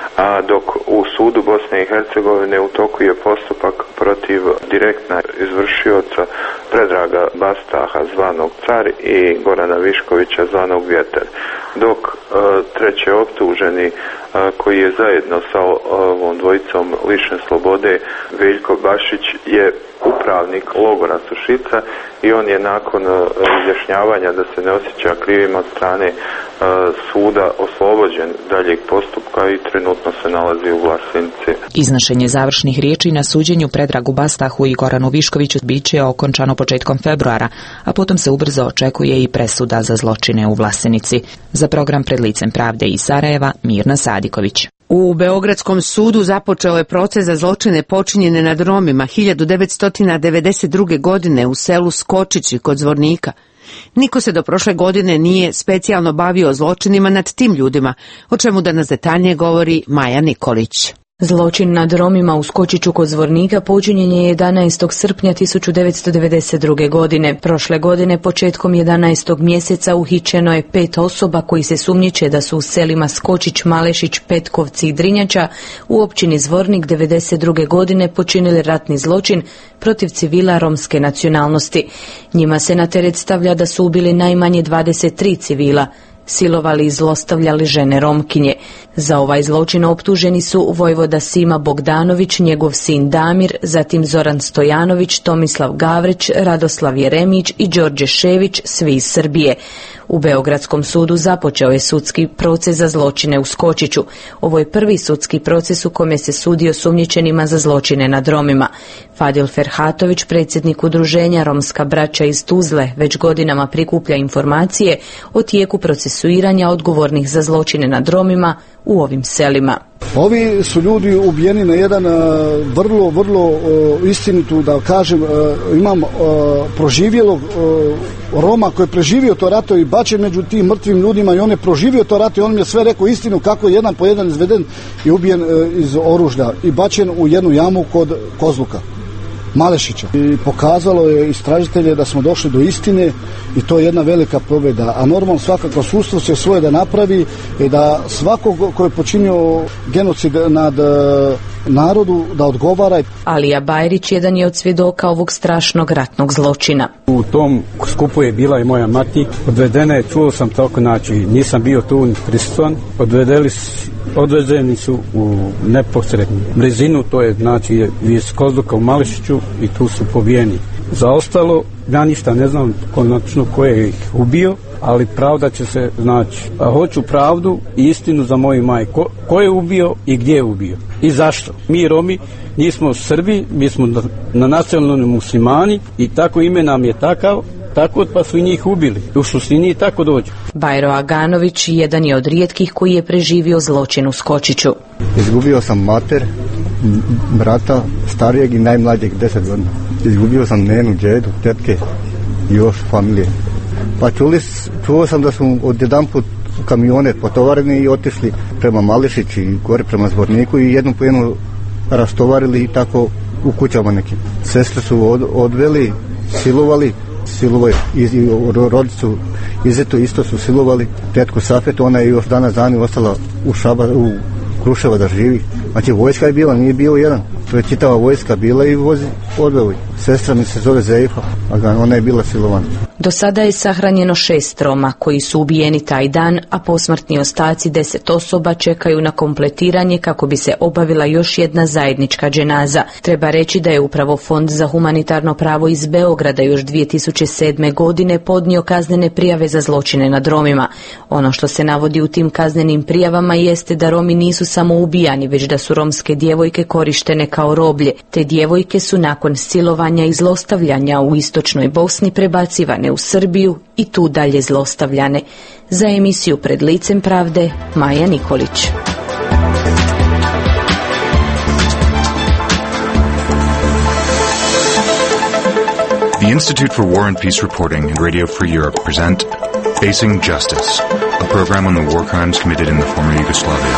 a dok u sudu Bosne i Hercegovine u toku je postupak protiv direktna izvršioca Predraga Bastaha zvanog Car i Gorana Viškovića zvanog Vjetar. Dok e, treće optuženi e, koji je zajedno sa ovom dvojicom lišen slobode, Veljko Bašić, je upravnik logora Sušica i on je nakon izjašnjavanja da se ne osjeća krivim od strane e, suda oslobođen daljeg postupka i trenutno se nalazi u Vlasenici. Iznošenje završnih riječi na suđenju Predragu Bastahu i Goranu Viškoviću biće okončano početkom februara, a potom se ubrzo očekuje i presuda za zločine u Vlasenici. Za program Pred licem pravde iz Sarajeva, Mirna Sadiković. U Beogradskom sudu započeo je proces za zločine počinjene nad Romima hiljadu devetsto devedeset druge. godine u selu Skočići kod Zvornika. Niko se do prošle godine nije specijalno bavio zločinima nad tim ljudima, o čemu danas detaljnije govori Maja Nikolić. Zločin nad Romima u Skočiću kod Zvornika počinjen je jedanaestog srpnja tisuću devetsto devedeset druge. godine. Prošle godine početkom jedanaestog mjeseca uhićeno je pet osoba koji se sumnjiče da su u selima Skočić, Malešić, Petkovci i Drinjača u općini Zvornik devedeset druge. godine počinili ratni zločin protiv civila romske nacionalnosti. Njima se na teret stavlja da su ubili najmanje dvadeset tri civila, silovali i zlostavljali žene Romkinje. Za ovaj zločin optuženi su vojvoda Sima Bogdanović, njegov sin Damir, zatim Zoran Stojanović, Tomislav Gavrić, Radoslav Jeremić i Đorđe Šević, svi iz Srbije. U Beogradskom sudu započeo je sudski proces za zločine u Skočiću. Ovo je prvi sudski proces u kome se sudi osumnjičenima za zločine nad Romima. Fadil Ferhatović, predsjednik udruženja Romska braća iz Tuzle, već godinama prikuplja informacije o tijeku procesuiranja odgovornih za zločine nad Romima u ovim selima. Ovi su ljudi ubijeni na jedan vrlo, vrlo uh, istinitu, da kažem, uh, imam uh, proživjelog uh, Roma koji je preživio to rato i bačen među tim mrtvim ljudima i on je proživio to rato i on mi je sve rekao istinu kako je jedan po jedan izveden i ubijen uh, iz oružja i bačen u jednu jamu kod Kozluka. Malešića. I pokazalo je istražitelje da smo došli do istine i to je jedna velika pobjeda. A normalno svakako sustav će svoje da napravi i da svakog ko je počinio genocid nad e, narodu da odgovara. Alija Bajrić jedan je od svjedoka ovog strašnog ratnog zločina. U tom skupu je bila i moja mati. Odvedena je, čuo sam tako, znači nisam bio tu prisutan. Odvedeli Odvezeni su u neposrednu blizinu, to je znači iz Kozluka u Malešiću i tu su pobijeni. Za ostalo, ja ništa ne znam konačno ko je ih ubio, ali pravda će se znači. A hoću pravdu i istinu za moju majku. Ko, ko je ubio i gdje je ubio i zašto. Mi Romi nismo Srbi, mi smo na, na nacionalni muslimani i tako ime nam je takav. Tako pa su i njih ubili. U suštini tako dođe. Bajro Aganović jedan je od rijetkih koji je preživio zločin u Skočiću. Izgubio sam mater, brata, starijeg i najmlađeg deset godina. Izgubio sam nenu, djedu, tetke i još familije. Pa čuli, čuo sam da su odjedanput kamione potovareni i otišli prema Malešić i gore prema Zvorniku i jednu po jednu rastovarili i tako u kućama nekim. Sestre su od, odveli, silovali, silovali i, i rodicu Izetu isto su silovali, tetku Safetu, ona je još danas dani ostala u Šaba, u Kruševa da živi. Znači vojska je bila, nije bio jedan. To je čitava vojska bila i vozi odveli. Sestra mi se zove Zeifa, a ona je bila silovana. Do sada je sahranjeno šest Roma koji su ubijeni taj dan, a posmrtni ostaci deset osoba čekaju na kompletiranje kako bi se obavila još jedna zajednička dženaza. Treba reći da je upravo Fond za humanitarno pravo iz Beograda još dvije tisuće sedme. godine podnio kaznene prijave za zločine nad Romima. Ono što se navodi u tim kaznenim prijavama jeste da Romi nisu samo ubijani, već da su romske djevojke korištene kao roblje. Te djevojke su nakon silovanja i zlostavljanja u istočnoj Bosni prebacivane u Srbiju i tu dalje zlostavljane. Za emisiju Pred licem pravde, Maja Nikolić. The Institute for War and Peace Reporting and Radio Free Europe present Facing Justice, a program on the war crimes committed in the former Yugoslavia.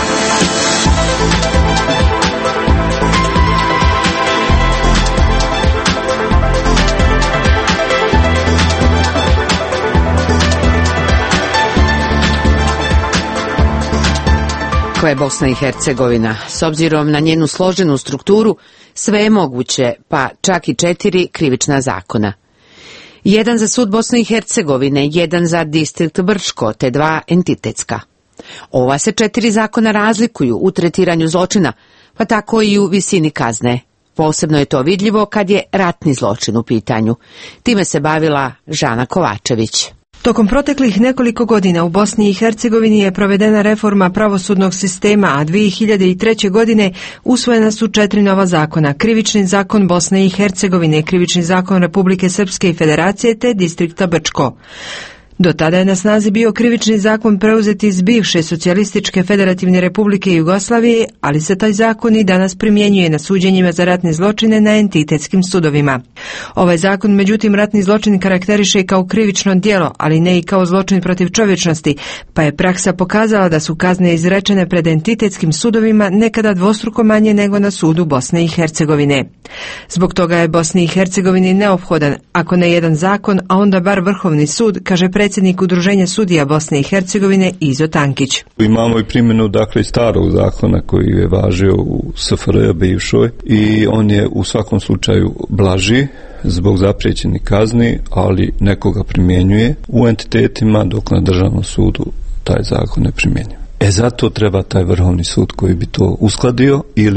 Kakva je Bosna i Hercegovina? S obzirom na njenu složenu strukturu, sve je moguće, pa čak i četiri krivična zakona. Jedan za sud Bosne i Hercegovine, jedan za distrikt Brčko, te dva entitetska. Ova se četiri zakona razlikuju u tretiranju zločina, pa tako i u visini kazne. Posebno je to vidljivo kad je ratni zločin u pitanju. Time se bavila Žana Kovačević. Tokom proteklih nekoliko godina u Bosni i Hercegovini je provedena reforma pravosudnog sistema, a dvije hiljade treće. godine usvojena su četiri nova zakona: Krivični zakon Bosne i Hercegovine, Krivični zakon Republike Srpske i Federacije te distrikta Brčko. Do tada je na snazi bio krivični zakon preuzet iz bivše socijalističke federativne republike Jugoslavije, ali se taj zakon i danas primjenjuje na suđenjima za ratne zločine na entitetskim sudovima. Ovaj zakon, međutim, ratni zločin karakteriše kao krivično djelo, ali ne i kao zločin protiv čovječnosti, pa je praksa pokazala da su kazne izrečene pred entitetskim sudovima nekada dvostruko manje nego na sudu Bosne i Hercegovine. Zbog toga je Bosni i Hercegovini neophodan, ako ne jedan zakon, a onda bar Vrhovni sud, kaže predsjednik Udruženja sudija Bosne i Hercegovine Izo Tankić. Imamo i primjenu dakle starog zakona koji je važio u S F R J bivšoj i on je u svakom slučaju blaži zbog zapriječenih kazni, ali nekoga primjenjuje u entitetima dok na državnom sudu taj zakon ne primjenjuje. E zato treba taj Vrhovni sud koji bi to uskladio ili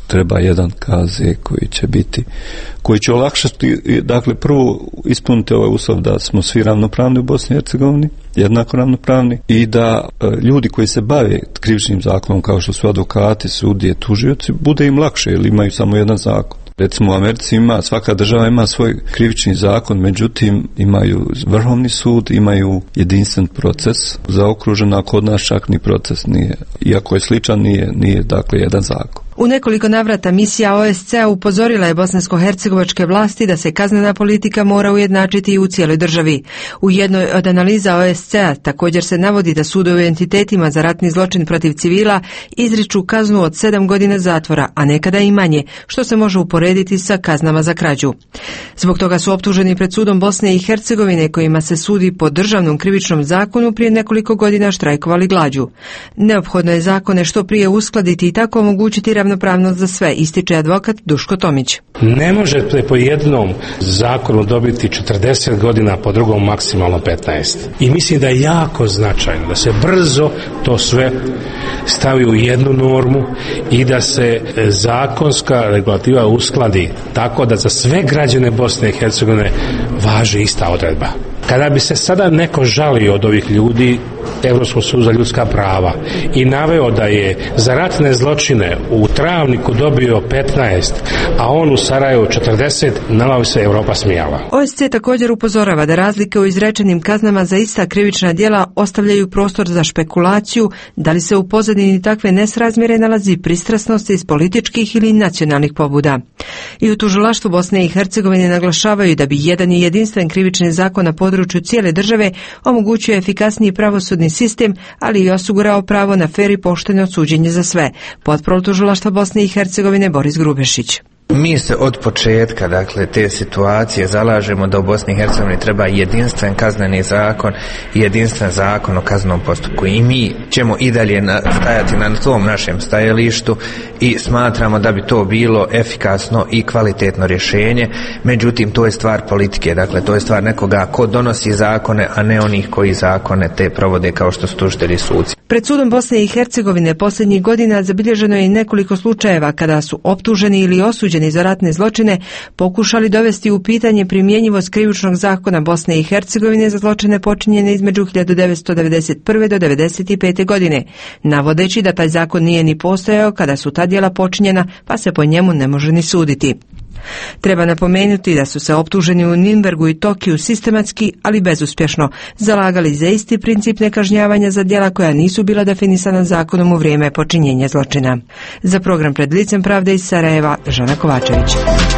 treba jedan K Z koji će biti, koji će olakšati, dakle prvo ispuniti ovaj uslov da smo svi ravnopravni u Bosni i Hercegovini, jednako ravnopravni, i da e, ljudi koji se bave krivičnim zakonom kao što su advokati, sudije, tužioci, bude im lakše jer imaju samo jedan zakon. Recimo u Americi ima, svaka država ima svoj krivični zakon, međutim imaju vrhovni sud, imaju jedinstven proces zaokružen, a kod nas čak ni proces nije, iako je sličan, nije, nije dakle jedan zakon. U nekoliko navrata misija O S C-a upozorila je bosansko-hercegovačke vlasti da se kaznena politika mora ujednačiti i u cijeloj državi. U jednoj od analiza O S C-a također se navodi da sudovi u entitetima za ratni zločin protiv civila izriču kaznu od sedam godina zatvora, a nekada i manje, što se može uporediti sa kaznama za krađu. Zbog toga su optuženi pred sudom Bosne i Hercegovine, kojima se sudi po državnom krivičnom zakonu, prije nekoliko godina štrajkovali glađu. Neophodno je zakone što prije uskladiti i tako omogućiti ravnopravnost za sve, ističe advokat Duško Tomić. Ne možete po jednom zakonu dobiti četrdeset godina, po drugom maksimalno petnaest. I mislim da je jako značajno da se brzo to sve stavi u jednu normu i da se zakonska regulativa uskladi tako da za sve građane Bosne i Hercegovine važi ista odredba. Kada bi se sada neko žalio od ovih ljudi Europskog suda za ljudska prava i naveo da je za ratne zločine u Travniku dobio petnaest, a on u Sarajevu četrdeset, nama bi se Europa smijala. O S C također upozorava da razlike u izrečenim kaznama za ista krivična djela ostavljaju prostor za špekulaciju da li se u pozadini takve nesrazmjere nalazi pristrasnost iz političkih ili nacionalnih pobuda. I u tužilaštvu Bosne i Hercegovine naglašavaju da bi jedan i jedinstven krivični zakon na području cijele države omogućio efikasniji pravosudni sistem, ali i osigurao pravo na fer i pošteno suđenje za sve. Potprol tužilaštva Bosne i Hercegovine Boris Grubešić. Mi se od početka, dakle, te situacije zalažemo da u Bosni i Hercegovini treba jedinstven kazneni zakon i jedinstven zakon o kaznenom postupku. I mi ćemo i dalje stajati na tom našem stajalištu i smatramo da bi to bilo efikasno i kvalitetno rješenje. Međutim, to je stvar politike, dakle, to je stvar nekoga ko donosi zakone, a ne onih koji zakone te provode kao što su tužitelji suci. Pred sudom Bosne i Hercegovine posljednjih godina zabilježeno je i nekoliko slučajeva kada su optuženi ili osuđeni za ratne zločine pokušali dovesti u pitanje primjenjivost krivičnog zakona Bosne i Hercegovine za zločine počinjene između hiljadu devetsto devedeset prve do devedeset pete godine, navodeći da taj zakon nije ni postojao kada su ta djela počinjena, pa se po njemu ne može ni suditi. Treba napomenuti da su se optuženi u Nürnbergu i Tokiju sistematski, ali bezuspješno, zalagali za isti princip nekažnjavanja za djela koja nisu bila definisana zakonom u vrijeme počinjenja zločina. Za program Pred licem pravde iz Sarajeva, Žana Kovačević.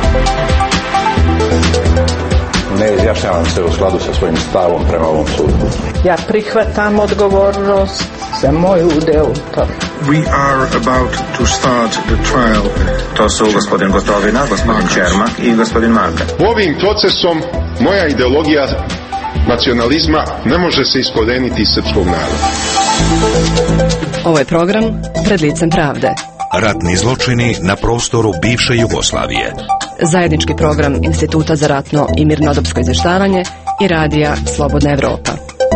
Ne izjašnjavam se u skladu sa svojim stavom prema ovom sudu. Ja prihvatam odgovornost za moju udjelu. We are about to start the trial. To su gospodin Gotovina, gospodin Čermak i gospodin Marka. Ovim procesom moja ideologija nacionalizma ne može se iskoreniti iz srpskog naroda. Ovo je program Pred licem pravde. Ratni zločini na prostoru bivše Jugoslavije. Zajednički program Instituta za ratno i mirnodopsko izvještavanje i radija Slobodna Evropa.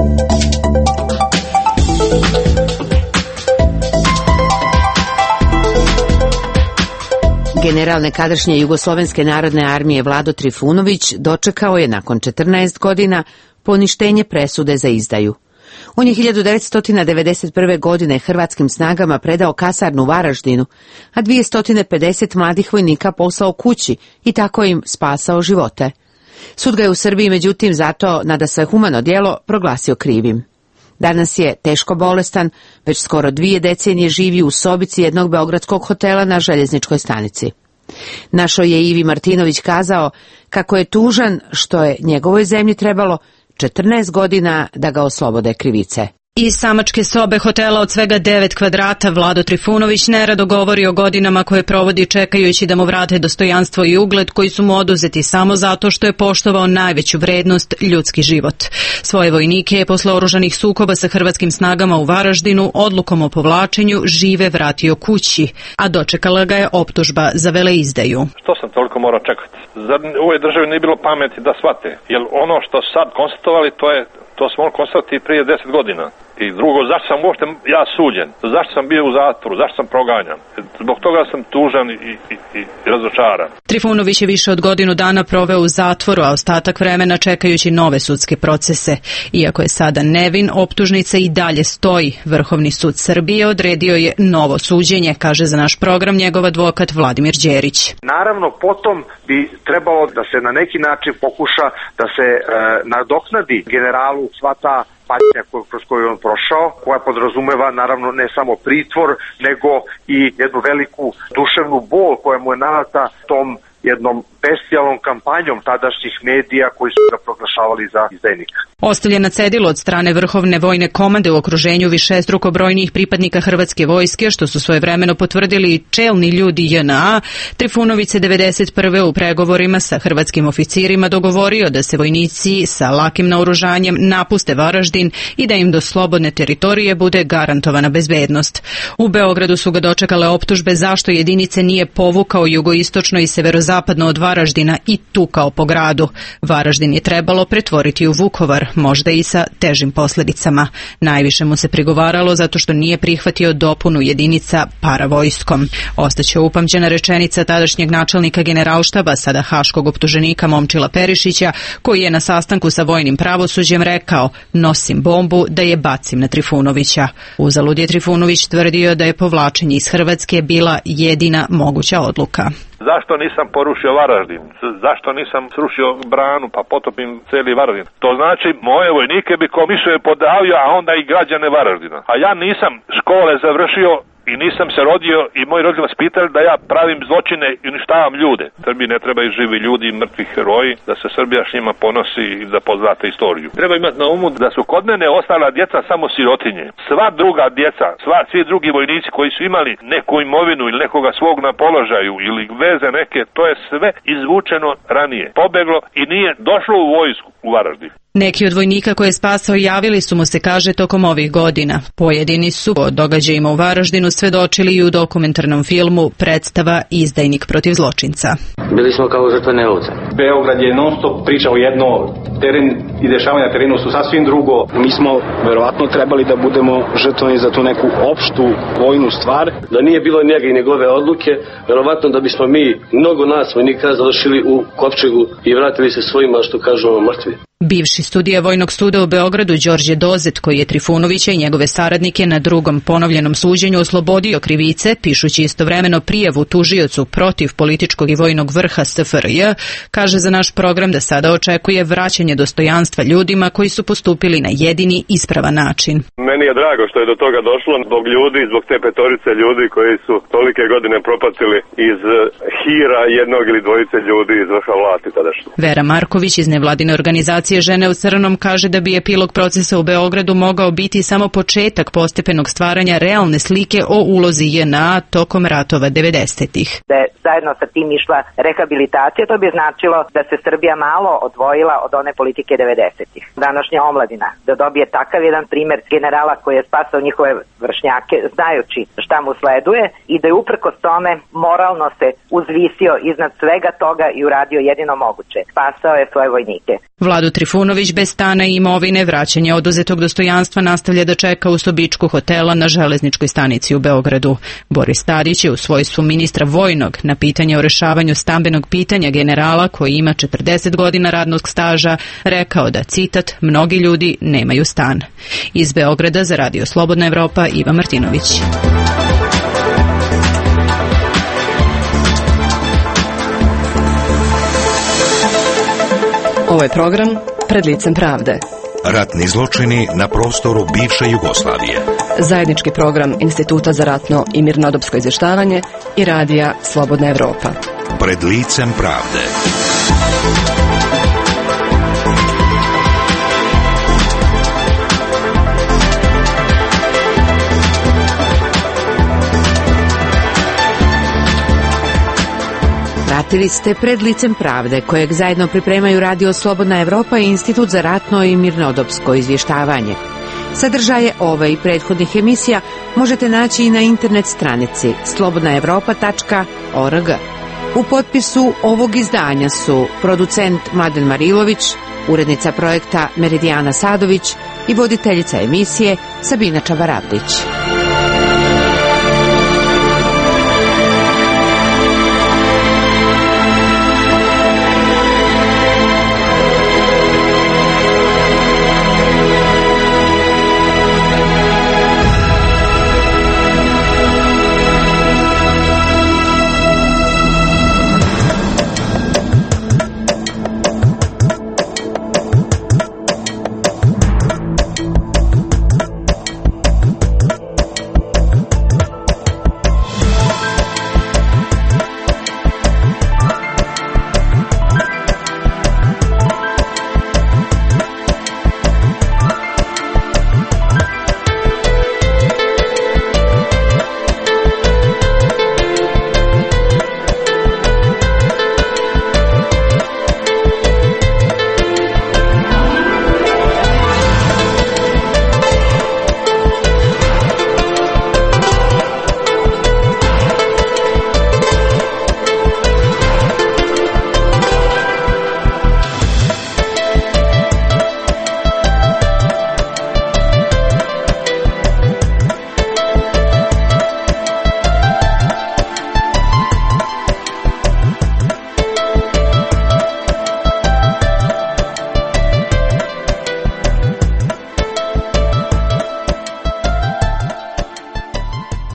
General nekadašnje Jugoslovenske narodne armije Vlado Trifunović dočekao je nakon četrnaest godina poništenje presude za izdaju. On je hiljadu devetsto devedeset prve. godine hrvatskim snagama predao kasarnu u Varaždinu, a dvjesto pedeset mladih vojnika poslao kući i tako im spasao živote. Sud ga je u Srbiji, međutim, zato nadasve humano djelo proglasio krivim. Danas je teško bolestan, već skoro dvije decenije živi u sobici jednog beogradskog hotela na željezničkoj stanici. Našo je Ivi Martinović kazao kako je tužan što je njegovoj zemlji trebalo četrnaest godina da ga oslobode krivice. Iz samačke sobe hotela od svega devet kvadrata Vlado Trifunović nerado govori o godinama koje provodi čekajući da mu vrate dostojanstvo i ugled koji su mu oduzeti samo zato što je poštovao najveću vrednost, ljudski život. Svoje vojnike je posle oružanih sukoba sa hrvatskim snagama u Varaždinu odlukom o povlačenju žive vratio kući, a dočekala ga je optužba za veleizdaju. Što sam toliko morao čekati? Zar u ovoj državi nije bilo pameti da shvate? Jer ono što sad konstatovali, to je to smo konstatovali prije deset godina. I drugo, zašto sam uopšte ja suđen? Zašto sam bio u zatvoru? Zašto sam proganjan? Zbog toga sam tužan i, i, i razočaran. Trifunović je više od godinu dana proveo u zatvoru, a ostatak vremena čekajući nove sudske procese. Iako je sada nevin, optužnica i dalje stoji. Vrhovni sud Srbije odredio je novo suđenje, kaže za naš program njegov advokat Vladimir Đerić. Naravno, potom bi trebalo da se na neki način pokuša da se e, nadoknadi generalu sva ta patnja kroz koju on prošao, koja podrazumeva naravno ne samo pritvor, nego i jednu veliku duševnu bol koja mu je nanata tom jednom bestijalnom kampanjom tadašnjih medija koji su ga proglašavali za izdajnika. Ostavljen na cedilu od strane Vrhovne vojne komande u okruženju višestruko brojnijih pripadnika Hrvatske vojske, što su svojevremeno potvrdili čelni ljudi J N A, Trifunović se devedeset prve u pregovorima sa hrvatskim oficirima dogovorio da se vojnici sa lakim naoružanjem napuste Varaždin i da im do slobodne teritorije bude garantovana bezbednost. U Beogradu su ga dočekale optužbe zašto jedinice nije povukao jugoistočno i severozapadno od Varaždina i tukao po gradu. Varaždin je trebalo pretvoriti u Vukovar, možda i sa težim posljedicama. Najviše mu se prigovaralo zato što nije prihvatio dopunu jedinica paravojskom. Ostaće upamćena rečenica tadašnjeg načelnika generalštaba, sada haškog optuženika Momčila Perišića, koji je na sastanku sa vojnim pravosuđem rekao: nosim bombu da je bacim na Trifunovića. Uzalud je Trifunović tvrdio da je povlačenje iz Hrvatske bila jedina moguća odluka. Zašto nisam porušio Varaždin? Zašto nisam srušio branu pa potopim cijeli Varaždin? To znači moje vojnike bi komisije podavio, a onda i građane Varaždina. A ja nisam škole završio i nisam se rodio i moji roditelji vas pitali da ja pravim zločine i uništavam ljude. Srbiji ne trebaju živi ljudi i mrtvi heroji, da se Srbija s njima ponosi i da poznate istoriju. Treba imati na umu da su kod mene ostala djeca samo sirotinje. Sva druga djeca, sva, svi drugi vojnici koji su imali neku imovinu ili nekoga svog na položaju ili veze neke, to je sve izvučeno ranije. Pobeglo i nije došlo u vojsku u Varaždin. Neki od vojnika koje je spasao javili su mu se, kaže, tokom ovih godina. Pojedini su o događajima u Varaždinu svedočili i u dokumentarnom filmu Predstava Izdajnik protiv zločinca. Bili smo kao žrtvene ovce. Beograd je non stop pričao jedno, teren i dešavanja na terenu su sasvim drugo. Mi smo verovatno trebali da budemo žrtveni za tu neku opštu vojnu stvar. Da nije bilo njega i njegove odluke, verovatno da bismo mi, mnogo nas vojnika, završili u Kopčegu i vratili se svojima, što kažu, mrtvi. Bivši sudija Vojnog suda u Beogradu Đorđe Dozet, koji je Trifunovića i njegove saradnike na drugom ponovljenom suđenju oslobodio krivice, pišući istovremeno prijavu tužiocu protiv političkog i vojnog vrha S F R J, kaže za naš program da sada očekuje vraćanje dostojanstva ljudima koji su postupili na jedini ispravan način. Meni je drago što je do toga došlo zbog ljudi, zbog te petorice ljudi koji su tolike godine propatili iz hira jednog ili dvojice ljudi iz vrha vlasti tadašnje. Vera Marković iz nevladine organizacije Žene u crnom kaže da bi epilog procesa u Beogradu mogao biti samo početak postepenog stvaranja realne slike o ulozi J N A tokom ratova devedesetih. Da je zajedno sa tim išla rehabilitacija, to bi značilo da se Srbija malo odvojila od one politike devedesetih. Današnja omladina da dobije takav jedan primjer generala koji je spasao njihove vršnjake, znajući šta mu sleduje, i da je uprkos tome moralno se uzvisio iznad svega toga i uradio jedino moguće. Spasao je svoje vojnike. Vladu Trifunović bez stana i imovine, vraćanje oduzetog dostojanstva nastavlja da čeka u sobičku hotela na železničkoj stanici u Beogradu. Boris Tadić je u svojstvu ministra vojnog na pitanje o rešavanju stambenog pitanja generala, koji ima četrdeset godina radnog staža, rekao da, citat, mnogi ljudi nemaju stan. Iz Beograda za Radio Slobodna Evropa, Iva Martinović. Ovo je program Pred licem pravde. Ratni zločini na prostoru bivše Jugoslavije. Zajednički program Instituta za ratno i mirnodopsko izvještavanje i Radija Slobodna Evropa. Pred licem pravde. Pratili ste Pred licem pravde, kojeg zajedno pripremaju Radio Slobodna Evropa i Institut za ratno i mirnodopsko izvještavanje. Sadržaje ove i prethodnih emisija možete naći i na internet stranici slobodna evropa tačka org. U potpisu ovog izdanja su producent Mladen Marilović, Urednica projekta Meridijana Sadović i voditeljica emisije Sabina Čabaravdić.